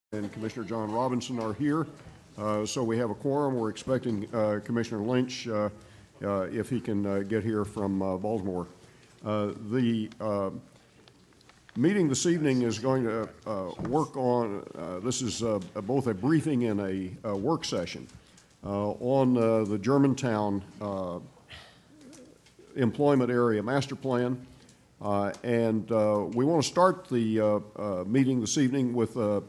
and Commissioner John Robinson are here. So we have a quorum. We're expecting Commissioner Lynch, if he can get here from Baltimore. The meeting this evening is going to work on, this is both a briefing and a work session on the Germantown Employment Area Master Plan. And we want to start the meeting this evening with a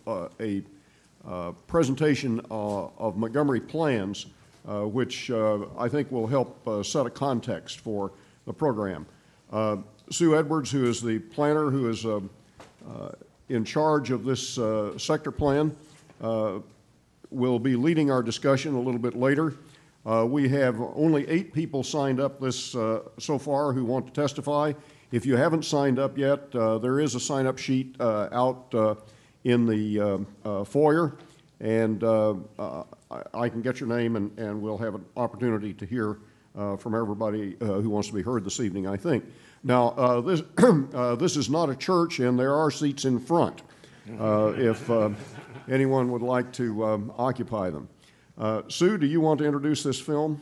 presentation of Montgomery plans, which I think will help set a context for the program. Sue Edwards, who is the planner who is in charge of this sector plan, will be leading our discussion a little bit later. We have only 8 people signed up so far who want to testify. If you haven't signed up yet, there is a sign-up sheet out in the foyer, and I can get your name, and we'll have an opportunity to hear from everybody who wants to be heard this evening, I think. Now, this is not a church, and there are seats in front if anyone would like to occupy them. Sue, do you want to introduce this film?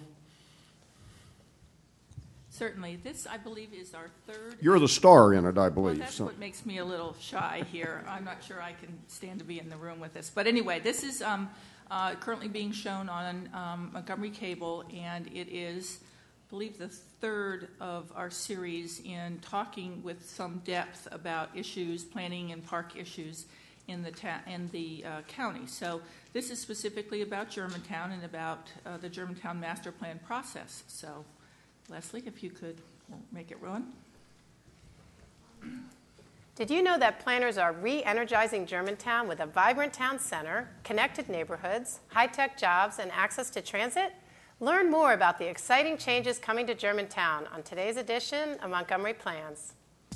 Certainly. This, I believe, is our third. You're the star in it, I believe. Well, that's what makes me a little shy here. I'm not sure I can stand to be in the room with this. But anyway, this is currently being shown on Montgomery Cable, and it is, I believe, the third of our series in talking with some depth about issues, planning and park issues in the county. So this is specifically about Germantown and about the Germantown Master Plan process. So Leslie, if you could make it run. Did you know that planners are re-energizing Germantown with a vibrant town center, connected neighborhoods, high-tech jobs, and access to transit? Learn more about the exciting changes coming to Germantown on today's edition of Montgomery Plans.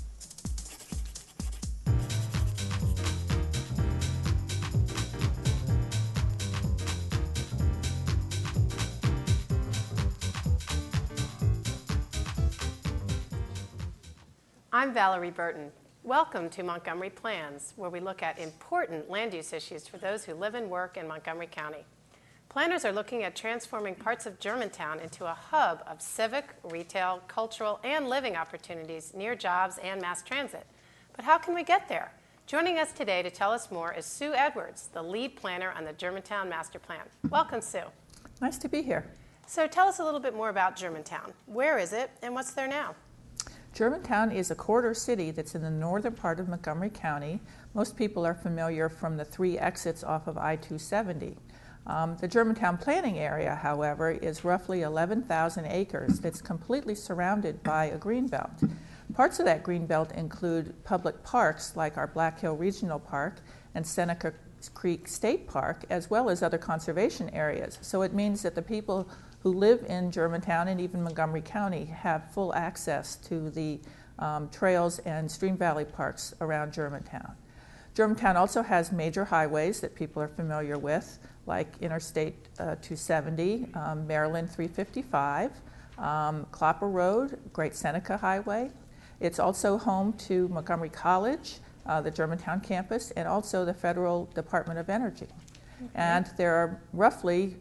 I'm Valerie Burton. Welcome to Montgomery Plans, where we look at important land use issues for those who live and work in Montgomery County. Planners are looking at transforming parts of Germantown into a hub of civic, retail, cultural, and living opportunities near jobs and mass transit. But how can we get there? Joining us today to tell us more is Sue Edwards, the lead planner on the Germantown Master Plan. Welcome, Sue. Nice to be here. So tell us a little bit more about Germantown. Where is it, and what's there now? Germantown is a corridor city that's in the northern part of Montgomery County. Most people are familiar from the 3 exits off of I-270. The Germantown planning area, however, is roughly 11,000 acres that's completely surrounded by a greenbelt. Parts of that greenbelt include public parks like our Black Hill Regional Park and Seneca Creek State Park, as well as other conservation areas. So it means that the people who live in Germantown and even Montgomery County have full access to the trails and stream valley parks around Germantown. Germantown also has major highways that people are familiar with, like Interstate 270, Maryland 355, Clopper Road, Great Seneca Highway. It's also home to Montgomery College, the Germantown campus, and also the Federal Department of Energy. And there are roughly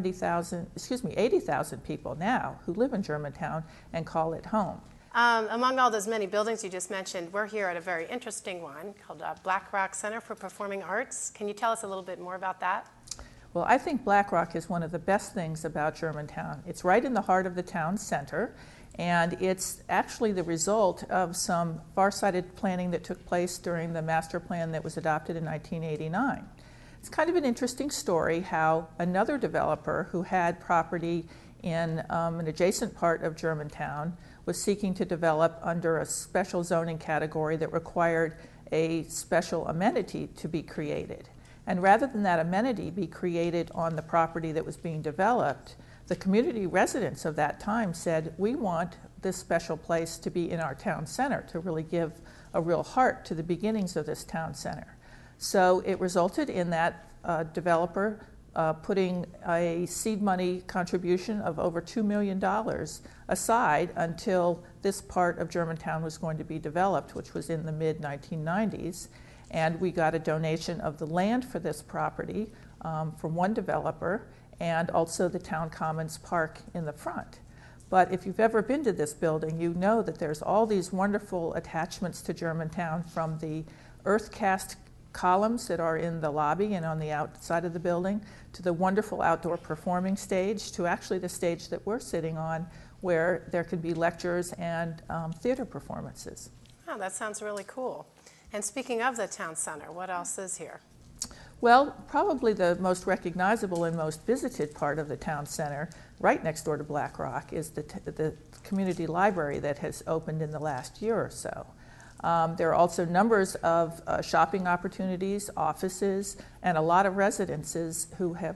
80,000 people now who live in Germantown and call it home. Among all those many buildings you just mentioned, we're here at a very interesting one called Black Rock Center for Performing Arts. Can you tell us a little bit more about that? Well, I think Black Rock is one of the best things about Germantown. It's right in the heart of the town center, and it's actually the result of some far-sighted planning that took place during the master plan that was adopted in 1989. It's kind of an interesting story how another developer who had property in an adjacent part of Germantown was seeking to develop under a special zoning category that required a special amenity to be created. And rather than that amenity be created on the property that was being developed, the community residents of that time said, we want this special place to be in our town center, to really give a real heart to the beginnings of this town center. So it resulted in that developer putting a seed money contribution of over $2 million aside until this part of Germantown was going to be developed, which was in the mid-1990s. And we got a donation of the land for this property from one developer, and also the town commons park in the front. But if you've ever been to this building, you know that there's all these wonderful attachments to Germantown, from the earth cast columns that are in the lobby and on the outside of the building, to the wonderful outdoor performing stage, to actually the stage that we're sitting on, where there could be lectures and theater performances. Oh, that sounds really cool. And speaking of the town center, what else is here? Well, probably the most recognizable and most visited part of the town center, right next door to Black Rock, is the community library that has opened in the last year or so. There are also numbers of shopping opportunities, offices, and a lot of residences who have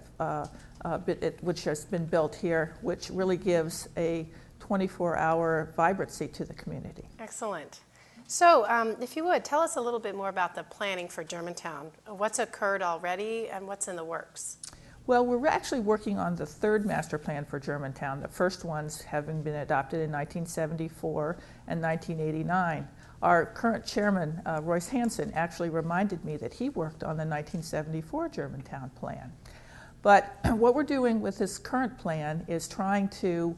which has been built here, which really gives a 24-hour vibrancy to the community. Excellent. So, if you would, tell us a little bit more about the planning for Germantown. What's occurred already and what's in the works? Well, we're actually working on the third master plan for Germantown, the first ones having been adopted in 1974 and 1989. Our current chairman, Royce Hansen, actually reminded me that he worked on the 1974 Germantown plan. But what we're doing with this current plan is trying to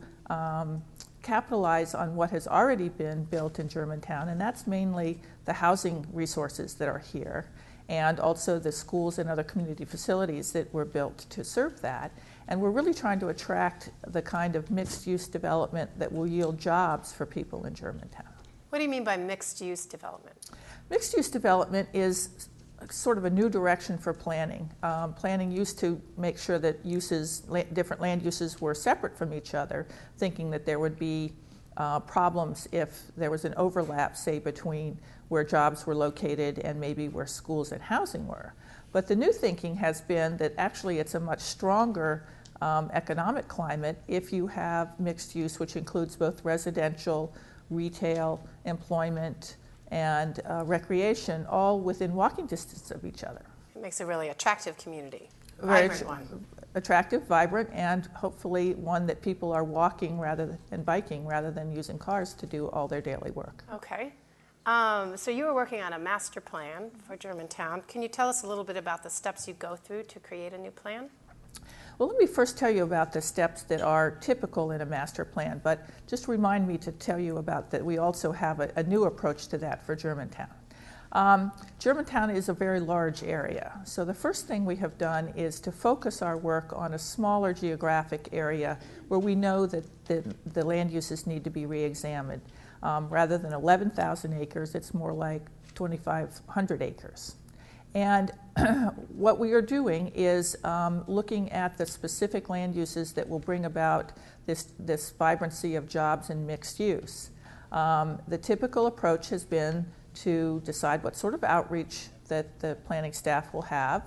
capitalize on what has already been built in Germantown, and that's mainly the housing resources that are here, and also the schools and other community facilities that were built to serve that. And we're really trying to attract the kind of mixed-use development that will yield jobs for people in Germantown. What do you mean by mixed-use development? Mixed-use development is sort of a new direction for planning. Planning used to make sure that different land uses were separate from each other, thinking that there would be problems if there was an overlap, say, between where jobs were located and maybe where schools and housing were. But the new thinking has been that actually it's a much stronger economic climate if you have mixed use, which includes both residential, retail, employment, and recreation, all within walking distance of each other. It makes a really attractive community, Very vibrant one. Attractive, vibrant, and hopefully one that people are walking and biking rather than using cars to do all their daily work. Okay. So you were working on a master plan for Germantown. Can you tell us a little bit about the steps you go through to create a new plan? Well, let me first tell you about the steps that are typical in a master plan, but just remind me to tell you about that we also have a new approach to that for Germantown. Germantown is a very large area, so the first thing we have done is to focus our work on a smaller geographic area where we know that the land uses need to be re-examined. Rather than 11,000 acres, it's more like 2,500 acres. And what we are doing is looking at the specific land uses that will bring about this vibrancy of jobs and mixed use. The typical approach has been to decide what sort of outreach that the planning staff will have,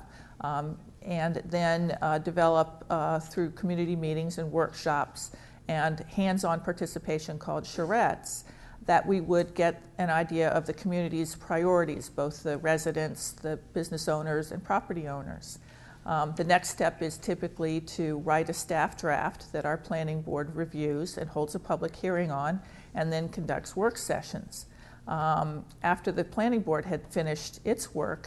and then develop through community meetings and workshops and hands-on participation called charrettes, that we would get an idea of the community's priorities, both the residents, the business owners, and property owners. The next step is typically to write a staff draft that our planning board reviews and holds a public hearing on, and then conducts work sessions. After the planning board had finished its work,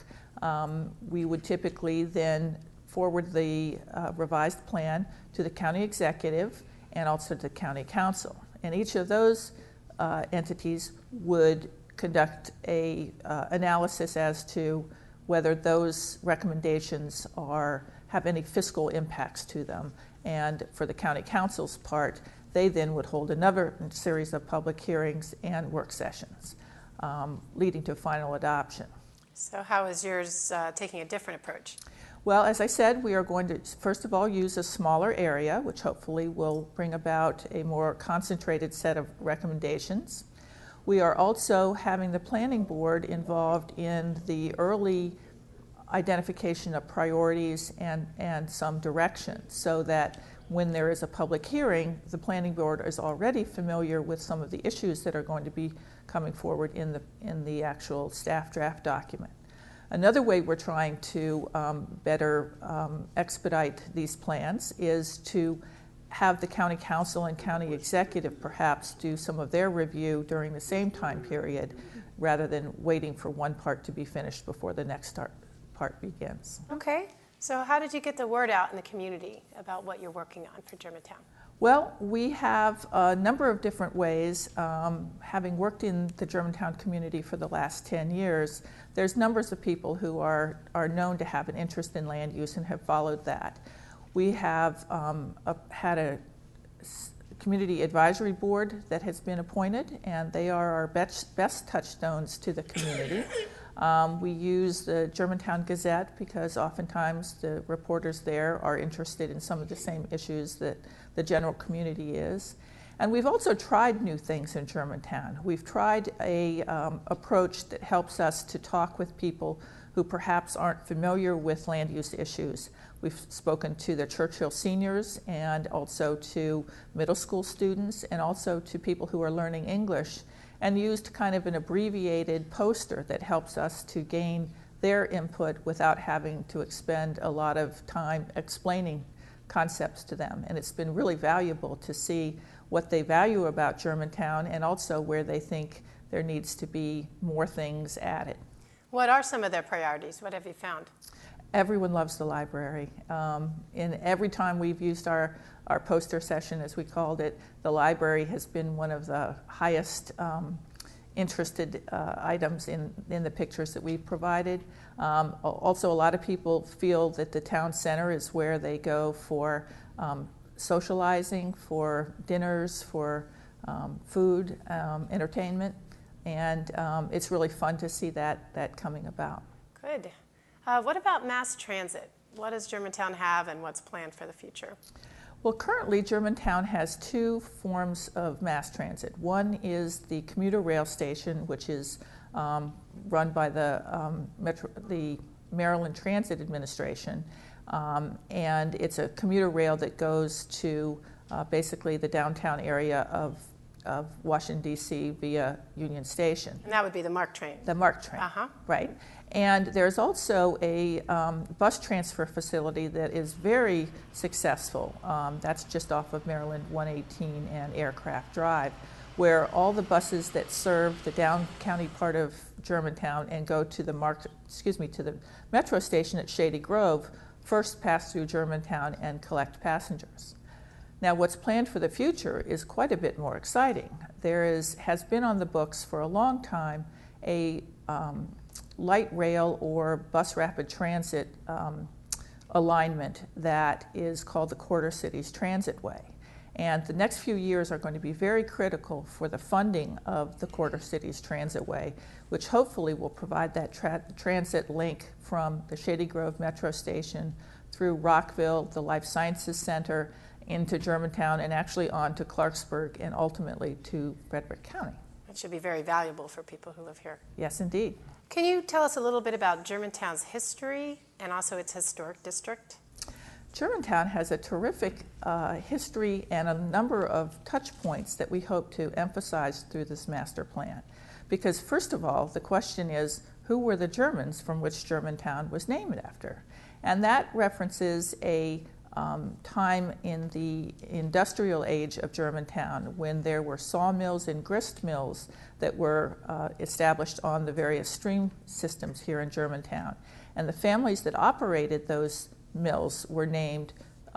we would typically then forward the revised plan to the county executive and also to the county council. And each of those entities would conduct a analysis as to whether those recommendations have any fiscal impacts to them. And for the county council's part, they then would hold another series of public hearings and work sessions, leading to final adoption. So how is yours taking a different approach? Well, as I said, we are going to, first of all, use a smaller area, which hopefully will bring about a more concentrated set of recommendations. We are also having the planning board involved in the early identification of priorities and some direction, so that when there is a public hearing, the planning board is already familiar with some of the issues that are going to be coming forward in the actual staff draft document. Another way we're trying to better expedite these plans is to have the county council and county executive perhaps do some of their review during the same time period, rather than waiting for one part to be finished before the next part begins. Okay, so how did you get the word out in the community about what you're working on for Germantown? Well, we have a number of different ways. Having worked in the Germantown community for the last 10 years, there's numbers of people who are known to have an interest in land use and have followed that. We have had a community advisory board that has been appointed, and they are our best touchstones to the community. We use the Germantown Gazette because oftentimes the reporters there are interested in some of the same issues that the general community is. And we've also tried new things in Germantown. We've tried a approach that helps us to talk with people who perhaps aren't familiar with land use issues. We've spoken to the Churchill seniors and also to middle school students and also to people who are learning English, and used kind of an abbreviated poster that helps us to gain their input without having to expend a lot of time explaining concepts to them. And it's been really valuable to see what they value about Germantown and also where they think there needs to be more things added. What are some of their priorities? What have you found? Everyone loves the library. And every time we've used our poster session, as we called it, the library has been one of the highest interested items in the pictures that we've provided. Also, a lot of people feel that the town center is where they go for socializing, for dinners, for food, entertainment, and it's really fun to see that coming about. Good. What about mass transit? What does Germantown have and what's planned for the future? Well, currently Germantown has two forms of mass transit. One is the commuter rail station, which is run by the Maryland Transit Administration, and it's a commuter rail that goes to basically the downtown area of Washington, D.C. via Union Station. And that would be the MARC train. The MARC train, right. And there's also a bus transfer facility that is very successful. That's just off of Maryland 118 and Aircraft Drive, where all the buses that serve the down county part of Germantown and go to the metro station at Shady Grove first pass through Germantown and collect passengers. Now, what's planned for the future is quite a bit more exciting. There has been on the books for a long time a light rail or bus rapid transit alignment that is called the Quarter Cities Transit Way. And the next few years are going to be very critical for the funding of the Quarter Cities Transit Way, which hopefully will provide that transit link from the Shady Grove Metro Station through Rockville, the Life Sciences Center, into Germantown, and actually on to Clarksburg and ultimately to Frederick County. That should be very valuable for people who live here. Yes, indeed. Can you tell us a little bit about Germantown's history and also its historic district? Germantown has a terrific history and a number of touch points that we hope to emphasize through this master plan. Because first of all, the question is, who were the Germans from which Germantown was named after? And that references a time in the industrial age of Germantown when there were sawmills and grist mills that were established on the various stream systems here in Germantown. And the families that operated those mills were named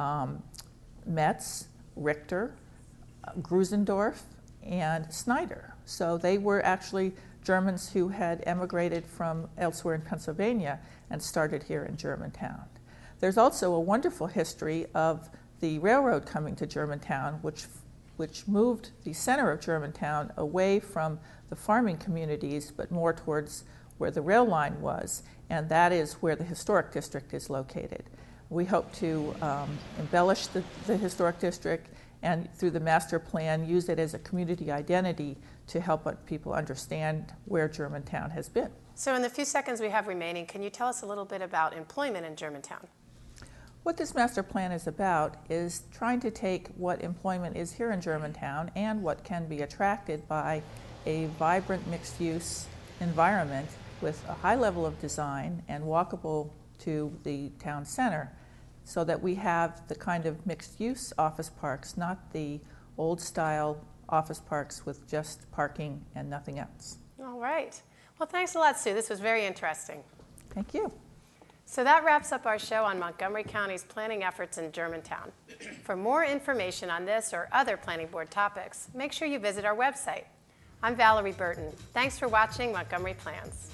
Metz, Richter, Grusendorf, and Snyder. So they were actually Germans who had emigrated from elsewhere in Pennsylvania and started here in Germantown. There's also a wonderful history of the railroad coming to Germantown, which moved the center of Germantown away from the farming communities, but more towards where the rail line was, and that is where the historic district is located. We hope to embellish the historic district and through the master plan use it as a community identity to help people understand where Germantown has been. So in the few seconds we have remaining, can you tell us a little bit about employment in Germantown? What this master plan is about is trying to take what employment is here in Germantown and what can be attracted by a vibrant mixed-use environment with a high level of design and walkable to the town center, so that we have the kind of mixed-use office parks, not the old-style office parks with just parking and nothing else. All right. Well, thanks a lot, Sue. This was very interesting. Thank you. So that wraps up our show on Montgomery County's planning efforts in Germantown. For more information on this or other planning board topics, make sure you visit our website. I'm Valerie Burton. Thanks for watching Montgomery Plans.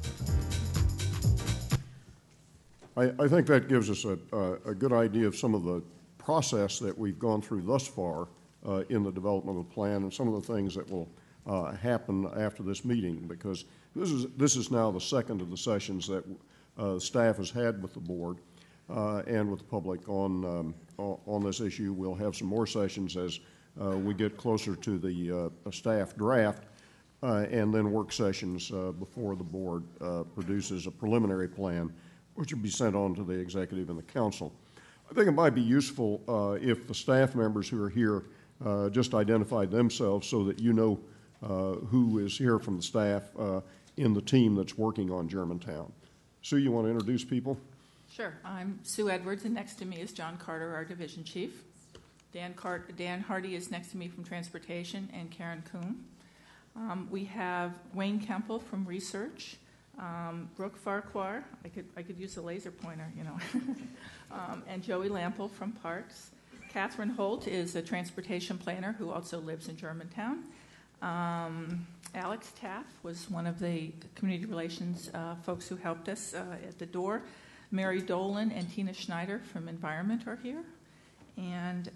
I think that gives us a good idea of some of the process that we've gone through thus far in the development of the plan and some of the things that will happen after this meeting, because this is now the second of the sessions that staff has had with the board and with the public on this issue. We'll have some more sessions as we get closer to the staff draft, and then work sessions before the board produces a preliminary plan, which will be sent on to the executive and the council. I think it might be useful if the staff members who are here just identify themselves so that you know who is here from the staff in the team that's working on Germantown. Sue, you want to introduce people? Sure. I'm Sue Edwards, and next to me is John Carter, our division chief. Dan Hardy is next to me from transportation, and Karen Kuhn. We have Wayne Kempel from research, Brooke Farquhar. I could use a laser pointer, you know, and Joey Lampel from parks. Catherine Holt is a transportation planner who also lives in Germantown. Alex Taff was one of the community relations folks who helped us at the door. Mary Dolan and Tina Schneider from Environment are here. And,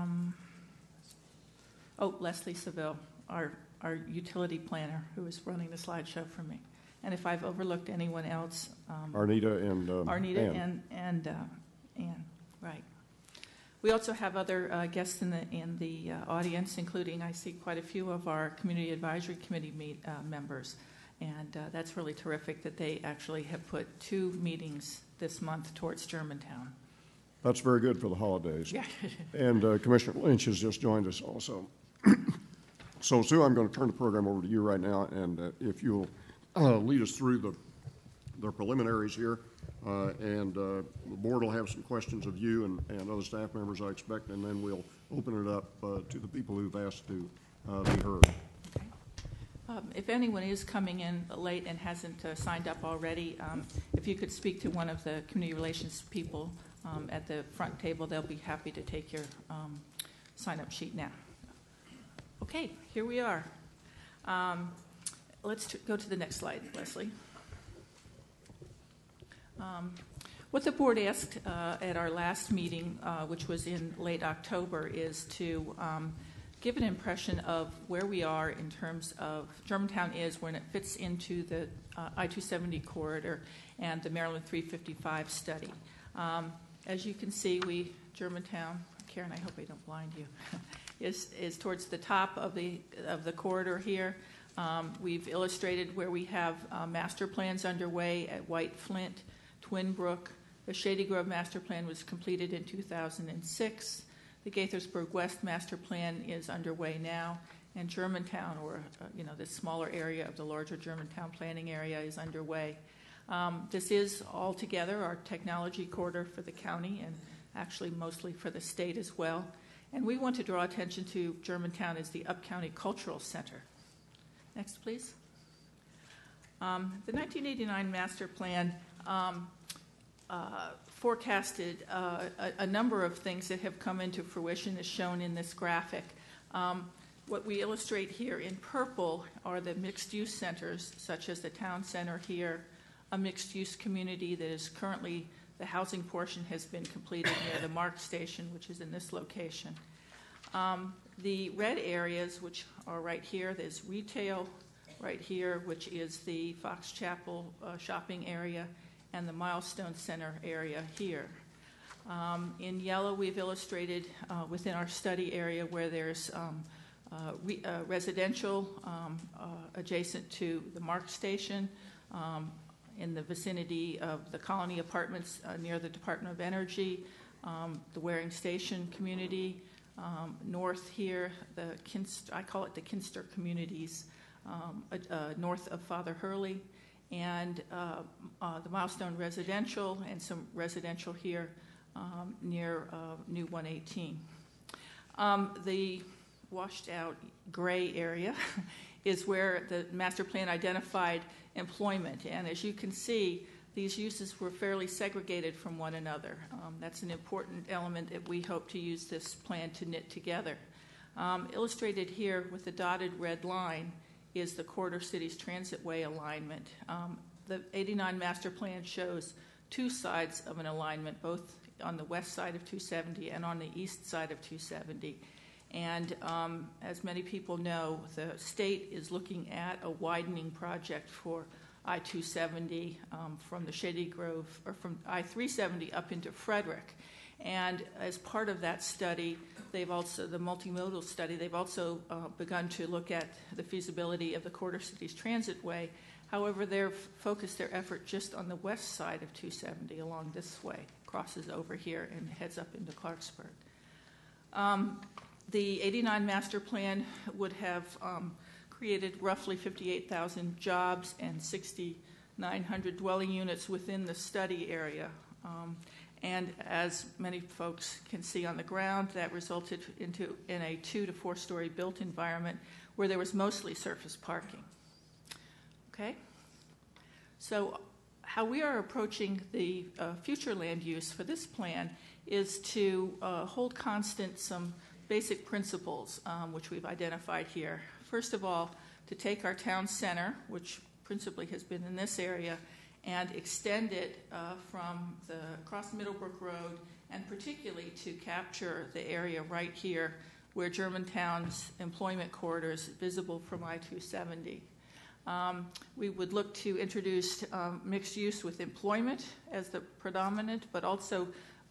Leslie Seville, our utility planner, who is running the slideshow for me. And if I've overlooked anyone else... Arnita and Arnita Ann. and Ann, right. We also have other guests in the audience, including I see quite a few of our Community Advisory Committee members, and that's really terrific that they actually have put 2 meetings this month towards Germantown. That's very good for the holidays. Yeah. And Commissioner Lynch has just joined us also. So, Sue, I'm going to turn the program over to you right now, and if you'll lead us through the preliminaries here. And the board will have some questions of you and other staff members, I expect, and then we'll open it up to the people who've asked to be heard. Okay. If anyone is coming in late and hasn't signed up already, if you could speak to one of the community relations people at the front table, they'll be happy to take your sign-up sheet now. Okay, here we are. Let's go to the next slide, Leslie. What the board asked at our last meeting, which was in late October, is to give an impression of where we are in terms of Germantown is when it fits into the I-270 corridor and the Maryland 355 study. As you can see, Germantown, Karen, I hope I don't blind you, is towards the top of the corridor here. We've illustrated where we have master plans underway at White Flint, Twin Brook. The Shady Grove Master Plan was completed in 2006. The Gaithersburg West Master Plan is underway now, and Germantown, or this smaller area of the larger Germantown planning area, is underway. This is altogether our technology corridor for the county, and actually mostly for the state as well. And we want to draw attention to Germantown as the Up-County Cultural Center. Next, please. The 1989 Master Plan forecasted a number of things that have come into fruition, as shown in this graphic. What we illustrate here in purple are the mixed-use centers, such as the town center here, a mixed-use community that is currently, the housing portion has been completed near the MARC station, which is in this location. The red areas, which are right here, there's retail right here, which is the Fox Chapel shopping area, and the Milestone Center area here. In yellow, we've illustrated within our study area where there's residential adjacent to the MARC station, in the vicinity of the Colony Apartments near the Department of Energy, the Waring Station community, north here, I call it the Kinster communities, north of Father Hurley, and the Milestone Residential, and some residential here near New 118. The washed out gray area is where the master plan identified employment. And as you can see, these uses were fairly segregated from one another. That's an important element that we hope to use this plan to knit together. Illustrated here with the dotted red line is the Corridor Cities Transitway alignment. The 89 master plan shows two sides of an alignment, both on the west side of 270 and on the east side of 270. And as many people know, the state is looking at a widening project for I-270 from the Shady Grove, or from I-370 up into Frederick. And as part of that study, they've also, the multimodal study, they've also begun to look at the feasibility of the Corridor Cities Transitway. However, they've focused their effort just on the west side of 270 along this way, crosses over here and heads up into Clarksburg. The 89 master plan would have created roughly 58,000 jobs and 6,900 dwelling units within the study area. And as many folks can see on the ground, that resulted in a 2 to 4 story built environment where there was mostly surface parking. Okay? So how we are approaching the future land use for this plan is to hold constant some basic principles, which we've identified here. First of all, to take our town center, which principally has been in this area, and extend it from across Middlebrook Road, and particularly to capture the area right here where Germantown's employment corridor is visible from I-270. We would look to introduce mixed use with employment as the predominant, but also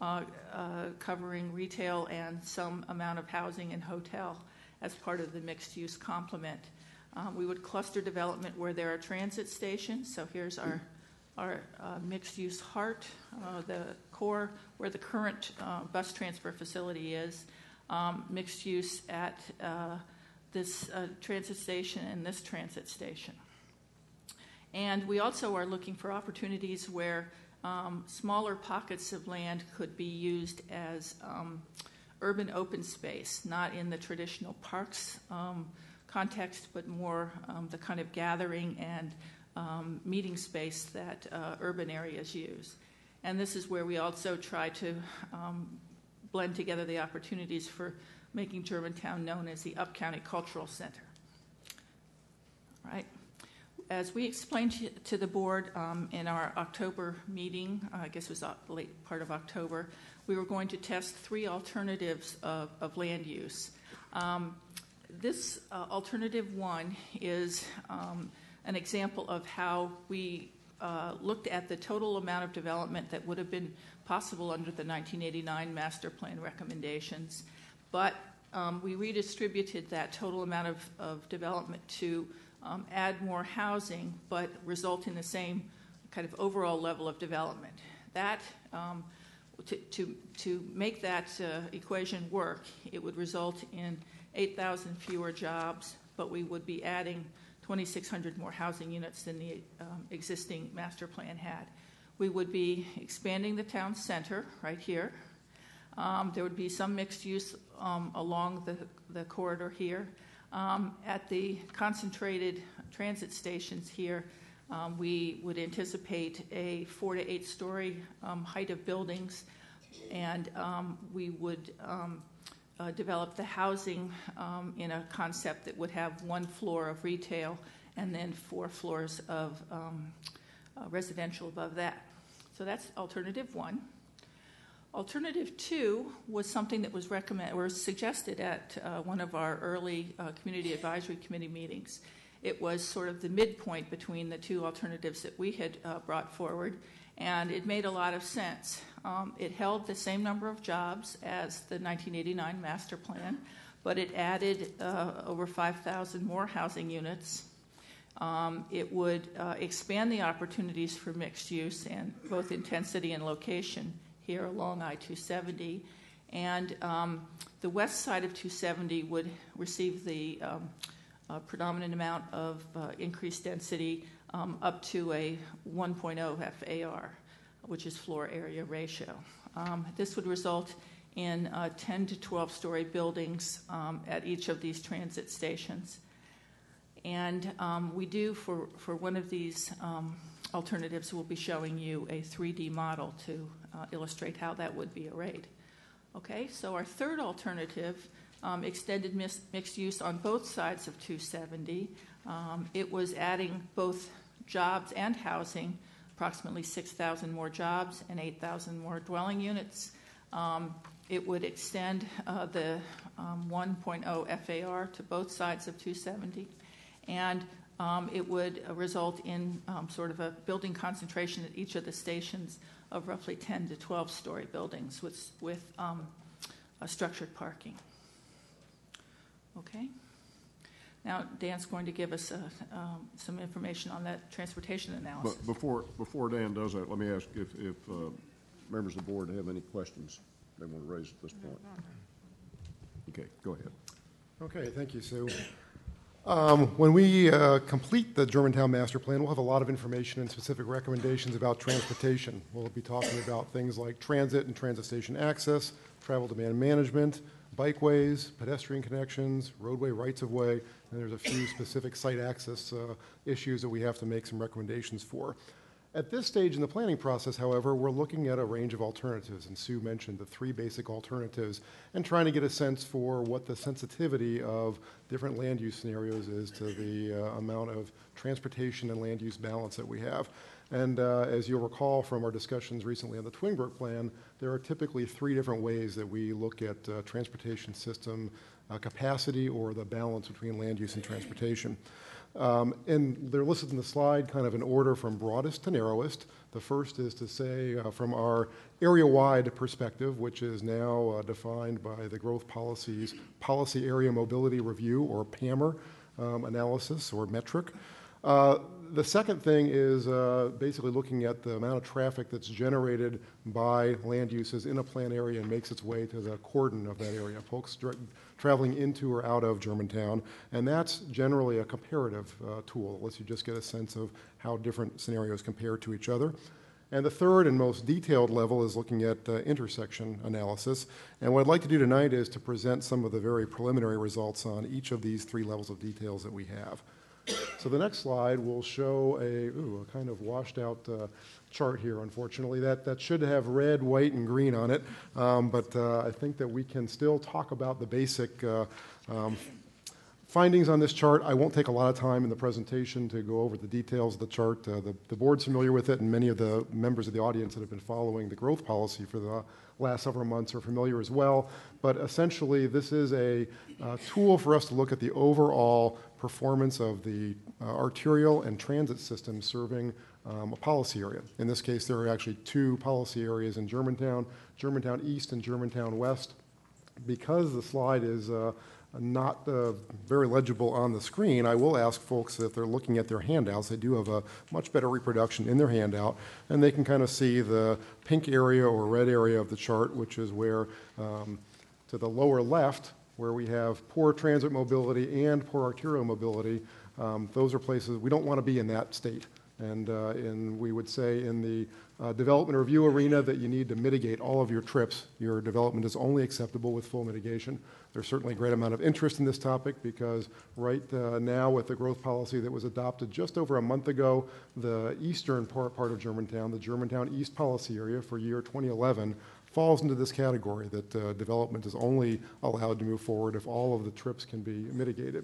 covering retail and some amount of housing and hotel as part of the mixed use complement. We would cluster development where there are transit stations. So here's our mixed use heart, the core where the current bus transfer facility is, mixed use at this transit station and this transit station. And we also are looking for opportunities where smaller pockets of land could be used as urban open space, not in the traditional parks context, but more the kind of gathering and meeting space that urban areas use. And this is where we also try to blend together the opportunities for making Germantown known as the Up-County Cultural Center. All right. As we explained to the board in our October meeting, I guess it was late part of October, we were going to test 3 alternatives of land use. This alternative 1 is an example of how we looked at the total amount of development that would have been possible under the 1989 master plan recommendations, but we redistributed that total amount of development to add more housing, but result in the same kind of overall level of development. That to make that equation work, it would result in 8,000 fewer jobs, but we would be adding 2,600 more housing units than the existing master plan had. We would be expanding the town center right here. There would be some mixed use along the corridor here. At the concentrated transit stations here, we would anticipate a 4 to 8 story height of buildings, and we would develop the housing in a concept that would have 1 floor of retail and then 4 floors of residential above that. So that's alternative 1. Alternative 2 was something that was suggested at one of our early community advisory committee meetings. It was sort of the midpoint between the 2 alternatives that we had brought forward, and it made a lot of sense. It held the same number of jobs as the 1989 master plan, but it added over 5,000 more housing units. It would expand the opportunities for mixed use and both intensity and location here along I-270, and the west side of 270 would receive the predominant amount of increased density up to a 1.0 FAR, which is floor area ratio. This would result in 10 to 12 story buildings at each of these transit stations. And we do, for one of these alternatives, we'll be showing you a 3D model to illustrate how that would be arrayed. Okay, so our third alternative, extended mixed use on both sides of 270. It was adding both jobs and housing, approximately 6,000 more jobs and 8,000 more dwelling units. It would extend the 1.0 FAR to both sides of 270, and it would result in sort of a building concentration at each of the stations of roughly 10 to 12-story buildings with structured parking. Okay. Now, Dan's going to give us some information on that transportation analysis. But before Dan does that, let me ask if members of the board have any questions they want to raise at this point. Okay, go ahead. Okay, thank you, Sue. When we complete the Germantown Master Plan, we'll have a lot of information and specific recommendations about transportation. We'll be talking about things like transit and transit station access, travel demand management, bikeways, pedestrian connections, roadway rights-of-way, and there's a few specific site access issues that we have to make some recommendations for. At this stage in the planning process, however, we're looking at a range of alternatives, and Sue mentioned the three basic alternatives, and trying to get a sense for what the sensitivity of different land use scenarios is to the amount of transportation and land use balance that we have. And as you'll recall from our discussions recently on the Twinbrook plan, there are typically three different ways that we look at transportation system capacity or the balance between land use and transportation. And they're listed in the slide kind of in order from broadest to narrowest. The first is to say from our area-wide perspective, which is now defined by the Growth Policy's Policy Area Mobility Review, or PAMR analysis or metric. The second thing is basically looking at the amount of traffic that's generated by land uses in a plan area and makes its way to the cordon of that area, folks traveling into or out of Germantown. And that's generally a comparative tool. It lets you just get a sense of how different scenarios compare to each other. And the third and most detailed level is looking at intersection analysis. And what I'd like to do tonight is to present some of the very preliminary results on each of these three levels of details that we have. So the next slide will show a kind of washed out chart here, unfortunately. That should have red, white, and green on it, but I think that we can still talk about the basic findings on this chart. I won't take a lot of time in the presentation to go over the details of the chart. The board's familiar with it, and many of the members of the audience that have been following the growth policy for the last several months are familiar as well. But essentially, this is a tool for us to look at the overall performance of the arterial and transit systems serving a policy area. In this case, there are actually two policy areas in Germantown, Germantown East and Germantown West. Because the slide is not very legible on the screen, I will ask folks that if they're looking at their handouts, they do have a much better reproduction in their handout, and they can kind of see the pink area or red area of the chart, which is where to the lower left, where we have poor transit mobility and poor arterial mobility. Those are places we don't want to be in that state. And we would say in the development review arena that you need to mitigate all of your trips. Your development is only acceptable with full mitigation. There's certainly a great amount of interest in this topic because right now with the growth policy that was adopted just over a month ago, the eastern part of Germantown, the Germantown East policy area for year 2011, falls into this category that development is only allowed to move forward if all of the trips can be mitigated.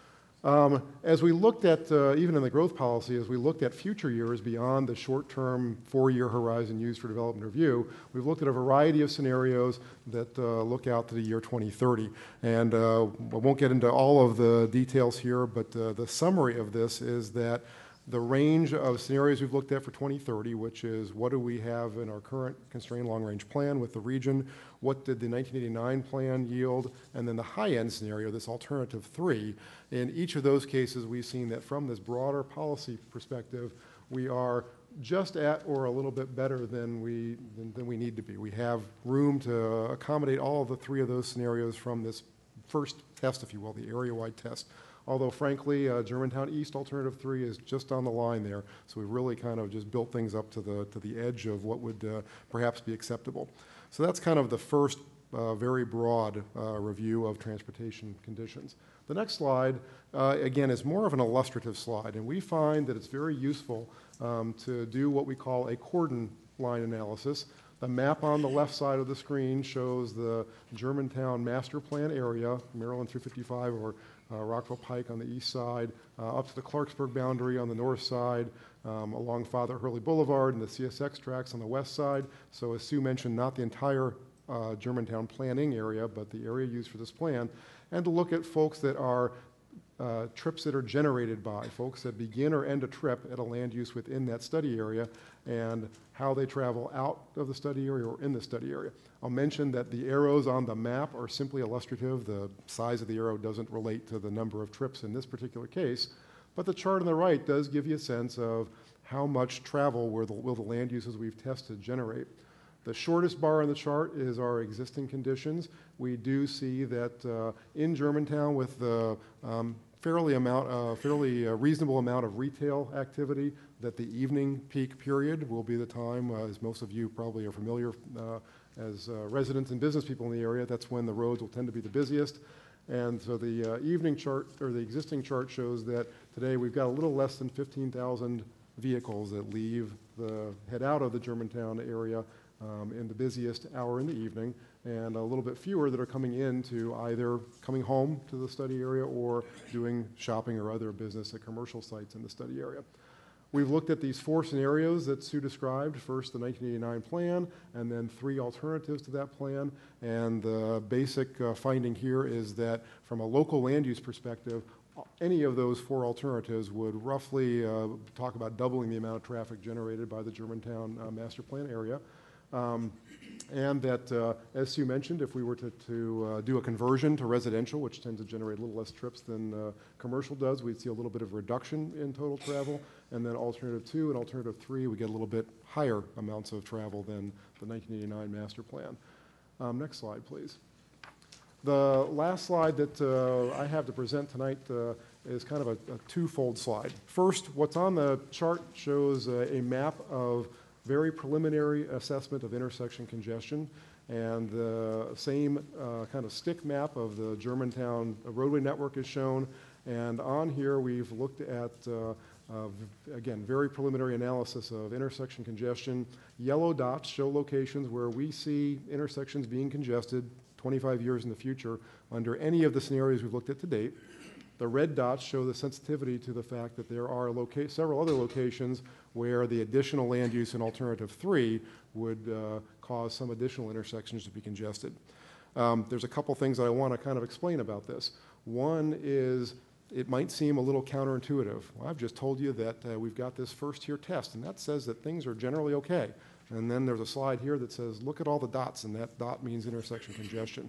As we looked at, even in the growth policy, as we looked at future years beyond the short-term 4-year horizon used for development review, we've looked at a variety of scenarios that look out to the year 2030. And I won't get into all of the details here, but the summary of this is that the range of scenarios we've looked at for 2030, which is what do we have in our current constrained long-range plan with the region, what did the 1989 plan yield, and then the high-end scenario, this alternative 3. In each of those cases, we've seen that from this broader policy perspective, we are just at or a little bit better than we need to be. We have room to accommodate all of the three of those scenarios from this first test, if you will, the area-wide test. Although, frankly, Germantown East Alternative 3 is just on the line there, so we've really kind of just built things up to the edge of what would perhaps be acceptable. So that's kind of the first very broad review of transportation conditions. The next slide, again, is more of an illustrative slide, and we find that it's very useful to do what we call a cordon line analysis. The map on the left side of the screen shows the Germantown master plan area, Maryland 355 or Rockville Pike on the east side, up to the Clarksburg boundary on the north side, along Father Hurley Boulevard and the CSX tracks on the west side. So as Sue mentioned, not the entire Germantown planning area, but the area used for this plan, and to look at folks that are trips that are generated by, folks that begin or end a trip at a land use within that study area, and how they travel out of the study area or in the study area. I'll mention that the arrows on the map are simply illustrative. The size of the arrow doesn't relate to the number of trips in this particular case, but the chart on the right does give you a sense of how much travel will the land uses we've tested generate. The shortest bar on the chart is our existing conditions. We do see that in Germantown, with the fairly reasonable amount of retail activity, that the evening peak period will be the time, as most of you probably are familiar as residents and business people in the area, that's when the roads will tend to be the busiest. And so the evening chart, or the existing chart, shows that today we've got a little less than 15,000 vehicles that head out of the Germantown area in the busiest hour in the evening, and a little bit fewer that are coming in to either coming home to the study area or doing shopping or other business at commercial sites in the study area. We've looked at these 4 scenarios that Sue described, first the 1989 plan, and then 3 alternatives to that plan. And the basic finding here is that from a local land use perspective, any of those 4 alternatives would roughly talk about doubling the amount of traffic generated by the Germantown master plan area. And that, as Sue mentioned, if we were to do a conversion to residential, which tends to generate a little less trips than commercial does, we'd see a little bit of reduction in total travel. And then alternative 2 and alternative 3, we get a little bit higher amounts of travel than the 1989 master plan. Next slide, please. The last slide that I have to present tonight is kind of a twofold slide. First, what's on the chart shows a map of very preliminary assessment of intersection congestion, and the same kind of stick map of the Germantown roadway network is shown. And on here we've looked at, again, very preliminary analysis of intersection congestion. Yellow dots show locations where we see intersections being congested 25 years in the future under any of the scenarios we've looked at to date. The red dots show the sensitivity to the fact that there are several other locations where the additional land use in alternative 3 would cause some additional intersections to be congested. There's a couple things that I want to kind of explain about this. One is it might seem a little counterintuitive. Well, I've just told you that we've got this first-tier test, and that says that things are generally okay. And then there's a slide here that says, look at all the dots, and that dot means intersection congestion.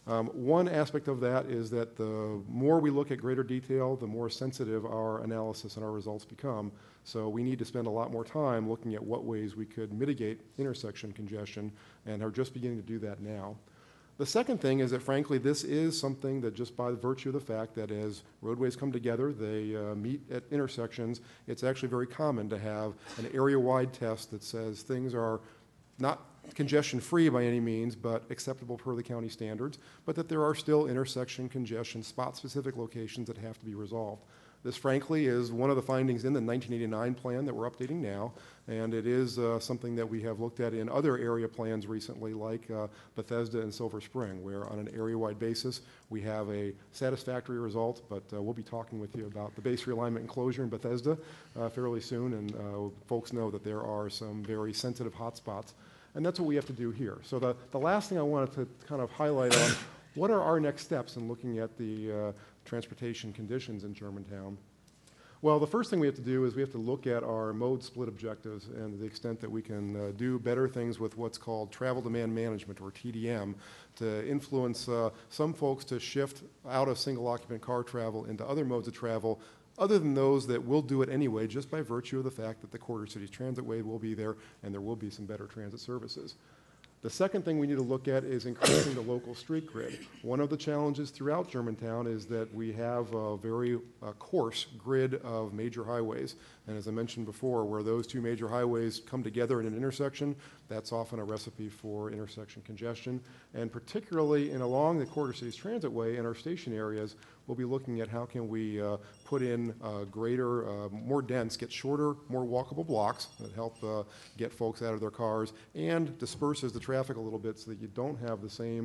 One aspect of that is that the more we look at greater detail, the more sensitive our analysis and our results become. So we need to spend a lot more time looking at what ways we could mitigate intersection congestion, and are just beginning to do that now. The second thing is that, frankly, this is something that, just by virtue of the fact that as roadways come together, they meet at intersections, it's actually very common to have an area-wide test that says things are not congestion-free by any means, but acceptable per the county standards, but that there are still intersection congestion, spot-specific locations that have to be resolved. This, frankly, is one of the findings in the 1989 plan that we're updating now, and it is something that we have looked at in other area plans recently, like Bethesda and Silver Spring, where on an area-wide basis we have a satisfactory result, but we'll be talking with you about the base realignment and closure in Bethesda fairly soon, and folks know that there are some very sensitive hotspots, and that's what we have to do here. So the last thing I wanted to kind of highlight on, what are our next steps in looking at the transportation conditions in Germantown? Well, the first thing we have to do is we have to look at our mode split objectives and the extent that we can do better things with what's called travel demand management, or TDM, to influence some folks to shift out of single occupant car travel into other modes of travel, other than those that will do it anyway, just by virtue of the fact that the Quarter Cities Transitway will be there and there will be some better transit services. The second thing we need to look at is increasing the local street grid. One of the challenges throughout Germantown is that we have a very coarse grid of major highways. And as I mentioned before, where those two major highways come together in an intersection, that's often a recipe for intersection congestion. And particularly along the Quarter Cities Transitway in our station areas, we'll be looking at how can we put in greater, more dense, get shorter, more walkable blocks that help get folks out of their cars and disperses the traffic a little bit so that you don't have the same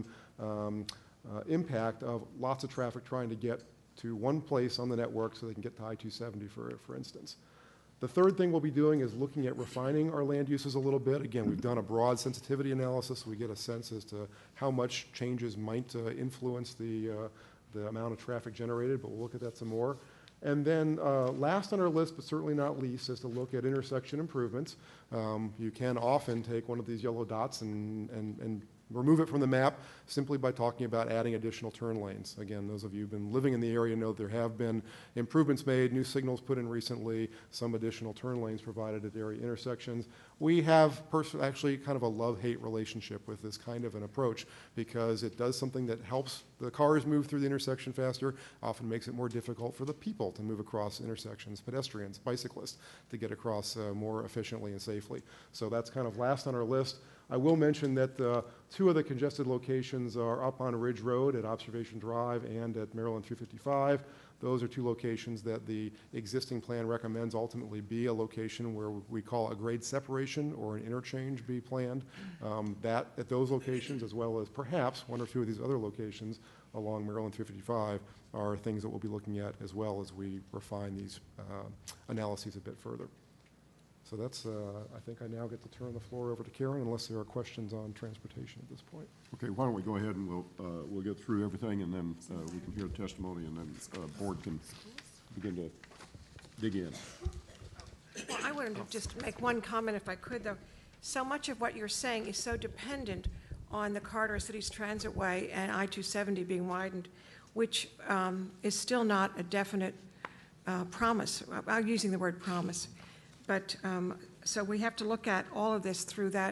impact of lots of traffic trying to get to one place on the network so they can get to I-270, for instance. The third thing we'll be doing is looking at refining our land uses a little bit. Again, we've done a broad sensitivity analysis so we get a sense as to how much changes might influence the amount of traffic generated, but we'll look at that some more. And then last on our list, but certainly not least, is to look at intersection improvements. You can often take one of these yellow dots and remove it from the map simply by talking about adding additional turn lanes. Again, those of you who've been living in the area know there have been improvements made, new signals put in recently, some additional turn lanes provided at area intersections. We have actually kind of a love-hate relationship with this kind of an approach because it does something that helps the cars move through the intersection faster, often makes it more difficult for the people to move across intersections, pedestrians, bicyclists, to get across more efficiently and safely. So that's kind of last on our list. I will mention that two of the congested locations are up on Ridge Road at Observation Drive and at Maryland 355. Those are two locations that the existing plan recommends ultimately be a location where we call a grade separation or an interchange be planned. That at those locations, as well as perhaps one or two of these other locations along Maryland 355, are things that we'll be looking at as well as we refine these analyses a bit further. So that's, I think I now get to turn the floor over to Karen unless there are questions on transportation at this point. Okay, why don't we go ahead and we'll get through everything and then we can hear the testimony and then board can begin to dig in. Well, I wanted to just make one comment if I could, though. So much of what you're saying is so dependent on the Quarter Cities Transitway and I-270 being widened, which is still not a definite promise. I'm using the word promise. But so we have to look at all of this through that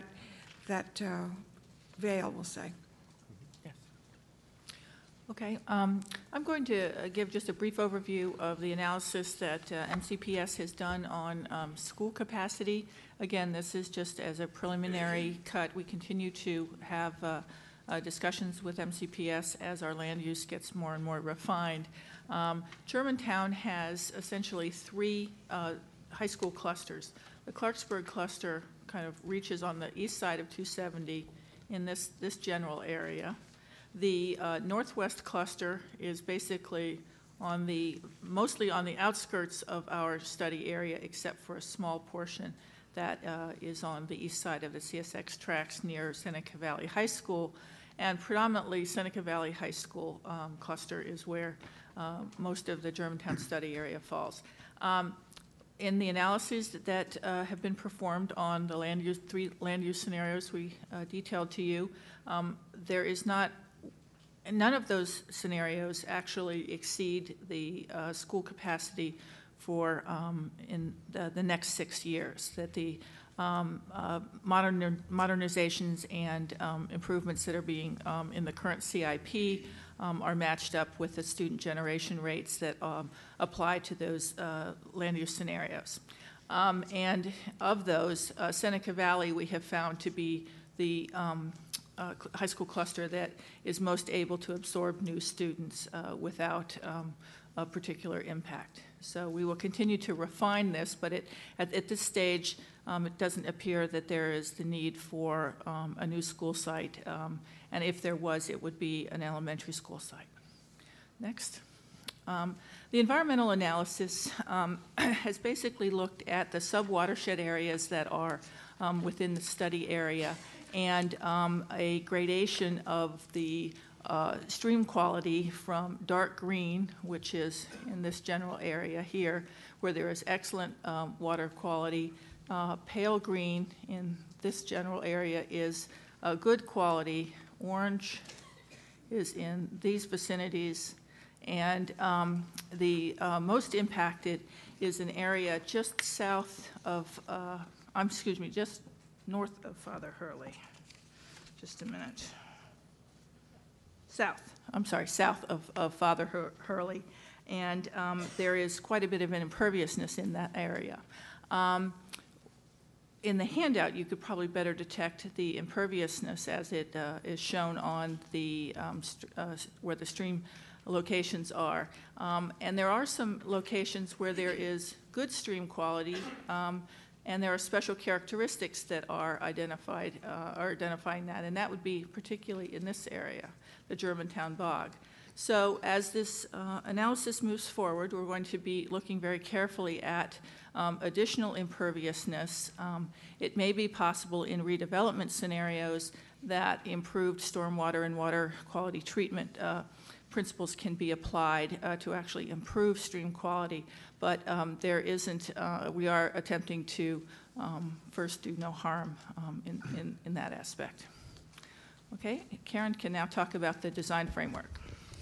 veil, we'll say. Yes. Okay. I'm going to give just a brief overview of the analysis that MCPS has done on school capacity. Again, this is just as a preliminary cut. We continue to have discussions with MCPS as our land use gets more and more refined. Germantown has essentially three high school clusters. The Clarksburg cluster kind of reaches on the east side of 270 in this general area. The northwest cluster is basically mostly on the outskirts of our study area, except for a small portion that is on the east side of the CSX tracks near Seneca Valley High School. And predominantly Seneca Valley High School cluster is where most of the Germantown study area falls. In the analyses that have been performed on the three land use scenarios we detailed to you, none of those scenarios actually exceed the school capacity for in the next 6 years. That the modernizations and improvements that are being in the current CIP are matched up with the student generation rates that apply to those land use scenarios. And of those, Seneca Valley we have found to be the high school cluster that is most able to absorb new students without a particular impact. So we will continue to refine this, but at this stage, it doesn't appear that there is the need for a new school site, and if there was, it would be an elementary school site. Next. The environmental analysis has basically looked at the sub-watershed areas that are within the study area and a gradation of the stream quality from dark green, which is in this general area here, where there is excellent water quality. Pale green in this general area is good quality. Orange is in these vicinities. And the most impacted is an area just south of, just north of Father Hurley. just a minute. South of Father Hurley, and there is quite a bit of an imperviousness in that area. In the handout, you could probably better detect the imperviousness as it is shown on the where the stream locations are. And there are some locations where there is good stream quality, and there are special characteristics that are identifying that, and that would be particularly in this area, the Germantown Bog. So as this analysis moves forward, we're going to be looking very carefully at additional imperviousness. It may be possible in redevelopment scenarios that improved stormwater and water quality treatment principles can be applied to actually improve stream quality, but there isn't, we are attempting to first do no harm in that aspect. Okay, Karen can now talk about the design framework.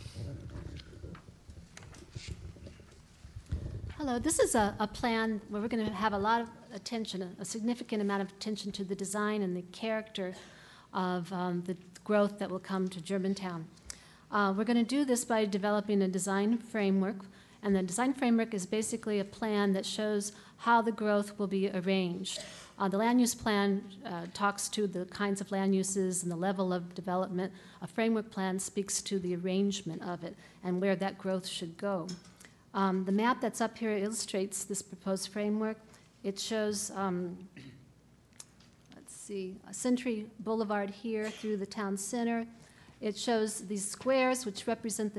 Hello, this is a plan where we're going to have a lot of attention, a significant amount of attention to the design and the character of the growth that will come to Germantown. We're going to do this by developing a design framework, and the design framework is basically a plan that shows how the growth will be arranged. The land use plan talks to the kinds of land uses and the level of development. A framework plan speaks to the arrangement of it and where that growth should go. The map that's up here illustrates this proposed framework. It shows, let's see, Century Boulevard here through the town center. It shows these squares, which represent the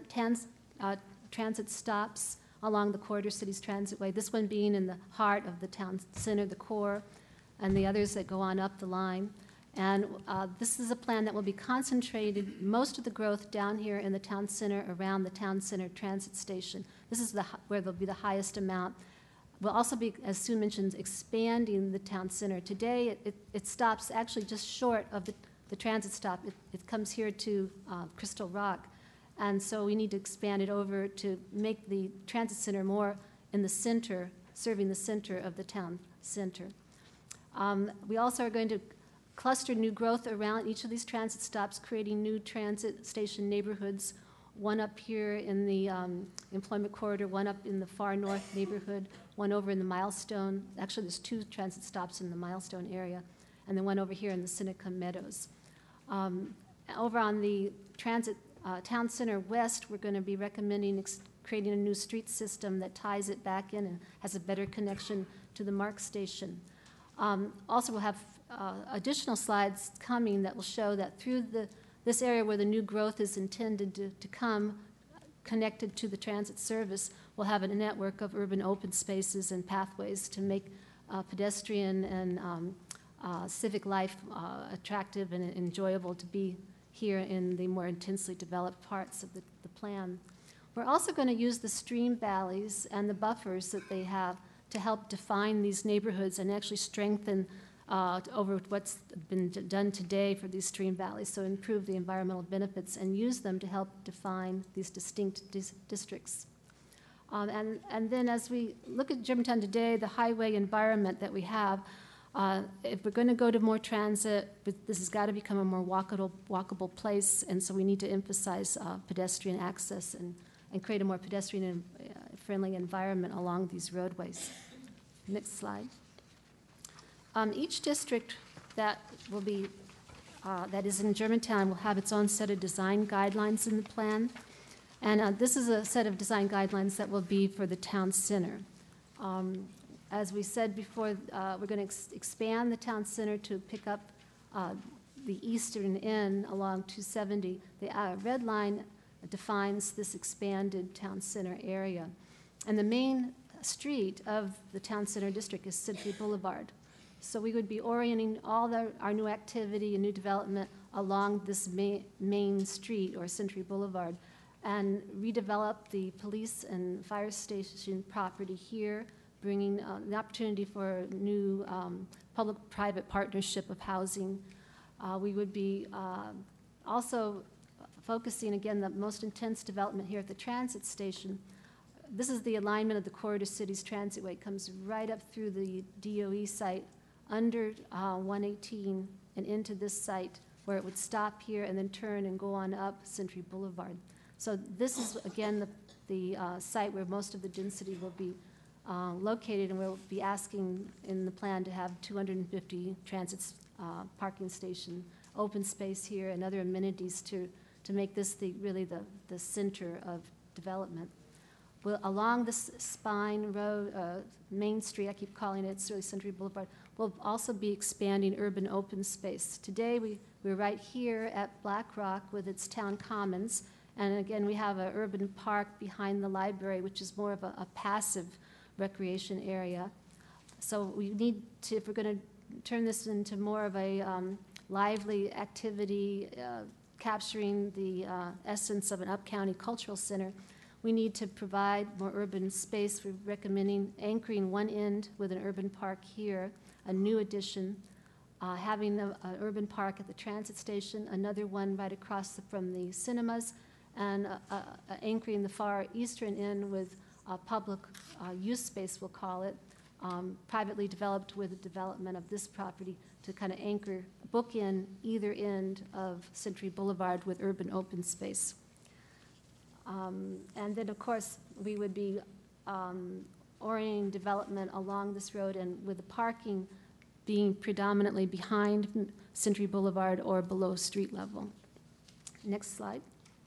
transit stops along the Corridor Cities Transitway, this one being in the heart of the town center, the core, and the others that go on up the line. And this is a plan that will be concentrated, most of the growth down here in the town center, around the town center transit station. This is where there'll be the highest amount. We'll also be, as Sue mentioned, expanding the town center. Today, it stops actually just short of the transit stop. It comes here to Crystal Rock. And so we need to expand it over to make the transit center more in the center, serving the center of the town center. We also are going to cluster new growth around each of these transit stops, creating new transit station neighborhoods, one up here in the employment corridor, one up in the far north neighborhood, one over in the Milestone. Actually, there's two transit stops in the Milestone area, and then one over here in the Seneca Meadows. Over on the transit town center west, we're going to be recommending creating a new street system that ties it back in and has a better connection to the MARC station. Also, we'll have additional slides coming that will show that through this area where the new growth is intended to come, connected to the transit service, we'll have a network of urban open spaces and pathways to make pedestrian and civic life attractive and enjoyable to be here in the more intensely developed parts of the plan. We're also going to use the stream valleys and the buffers that they have to help define these neighborhoods and actually strengthen over what's been done today for these stream valleys, so improve the environmental benefits and use them to help define these distinct districts. And then as we look at Germantown today, the highway environment that we have, if we're going to go to more transit, this has got to become a more walkable place, and so we need to emphasize pedestrian access and create a more pedestrian-friendly environment along these roadways. Next slide. Each district that will be that is in Germantown will have its own set of design guidelines in the plan, and this is a set of design guidelines that will be for the town center. As we said before, we're going to expand the town center to pick up the eastern end along 270. The red line defines this expanded town center area. And the main street of the town center district is Century Boulevard. So we would be orienting all our new activity and new development along this main street, or Century Boulevard, and redevelop the police and fire station property here, bringing the opportunity for new public-private partnership of housing. We would be also focusing, again, the most intense development here at the transit station. This is the alignment of the Corridor Cities Transitway. It comes right up through the DOE site, under 118, and into this site where it would stop here and then turn and go on up Century Boulevard. So this is, again, the site where most of the density will be located, and we'll be asking in the plan to have 250 transit parking station, open space here, and other amenities to make this really the center of development. Well, along this spine road, Main Street, I keep calling it, it's really Century Boulevard, we'll also be expanding urban open space. Today, we're right here at Black Rock with its town commons, and again, we have an urban park behind the library, which is more of a passive recreation area. So we need to, if we're going to turn this into more of a lively activity, capturing the essence of an up-county cultural center, we need to provide more urban space. We're recommending anchoring one end with an urban park here, a new addition, having an urban park at the transit station, another one right across from the cinemas, and anchoring the far eastern end with public use space, we'll call it, privately developed with the development of this property to kind of anchor, bookend either end of Century Boulevard with urban open space. And then, of course, we would be orienting development along this road and with the parking being predominantly behind Century Boulevard or below street level. Next slide.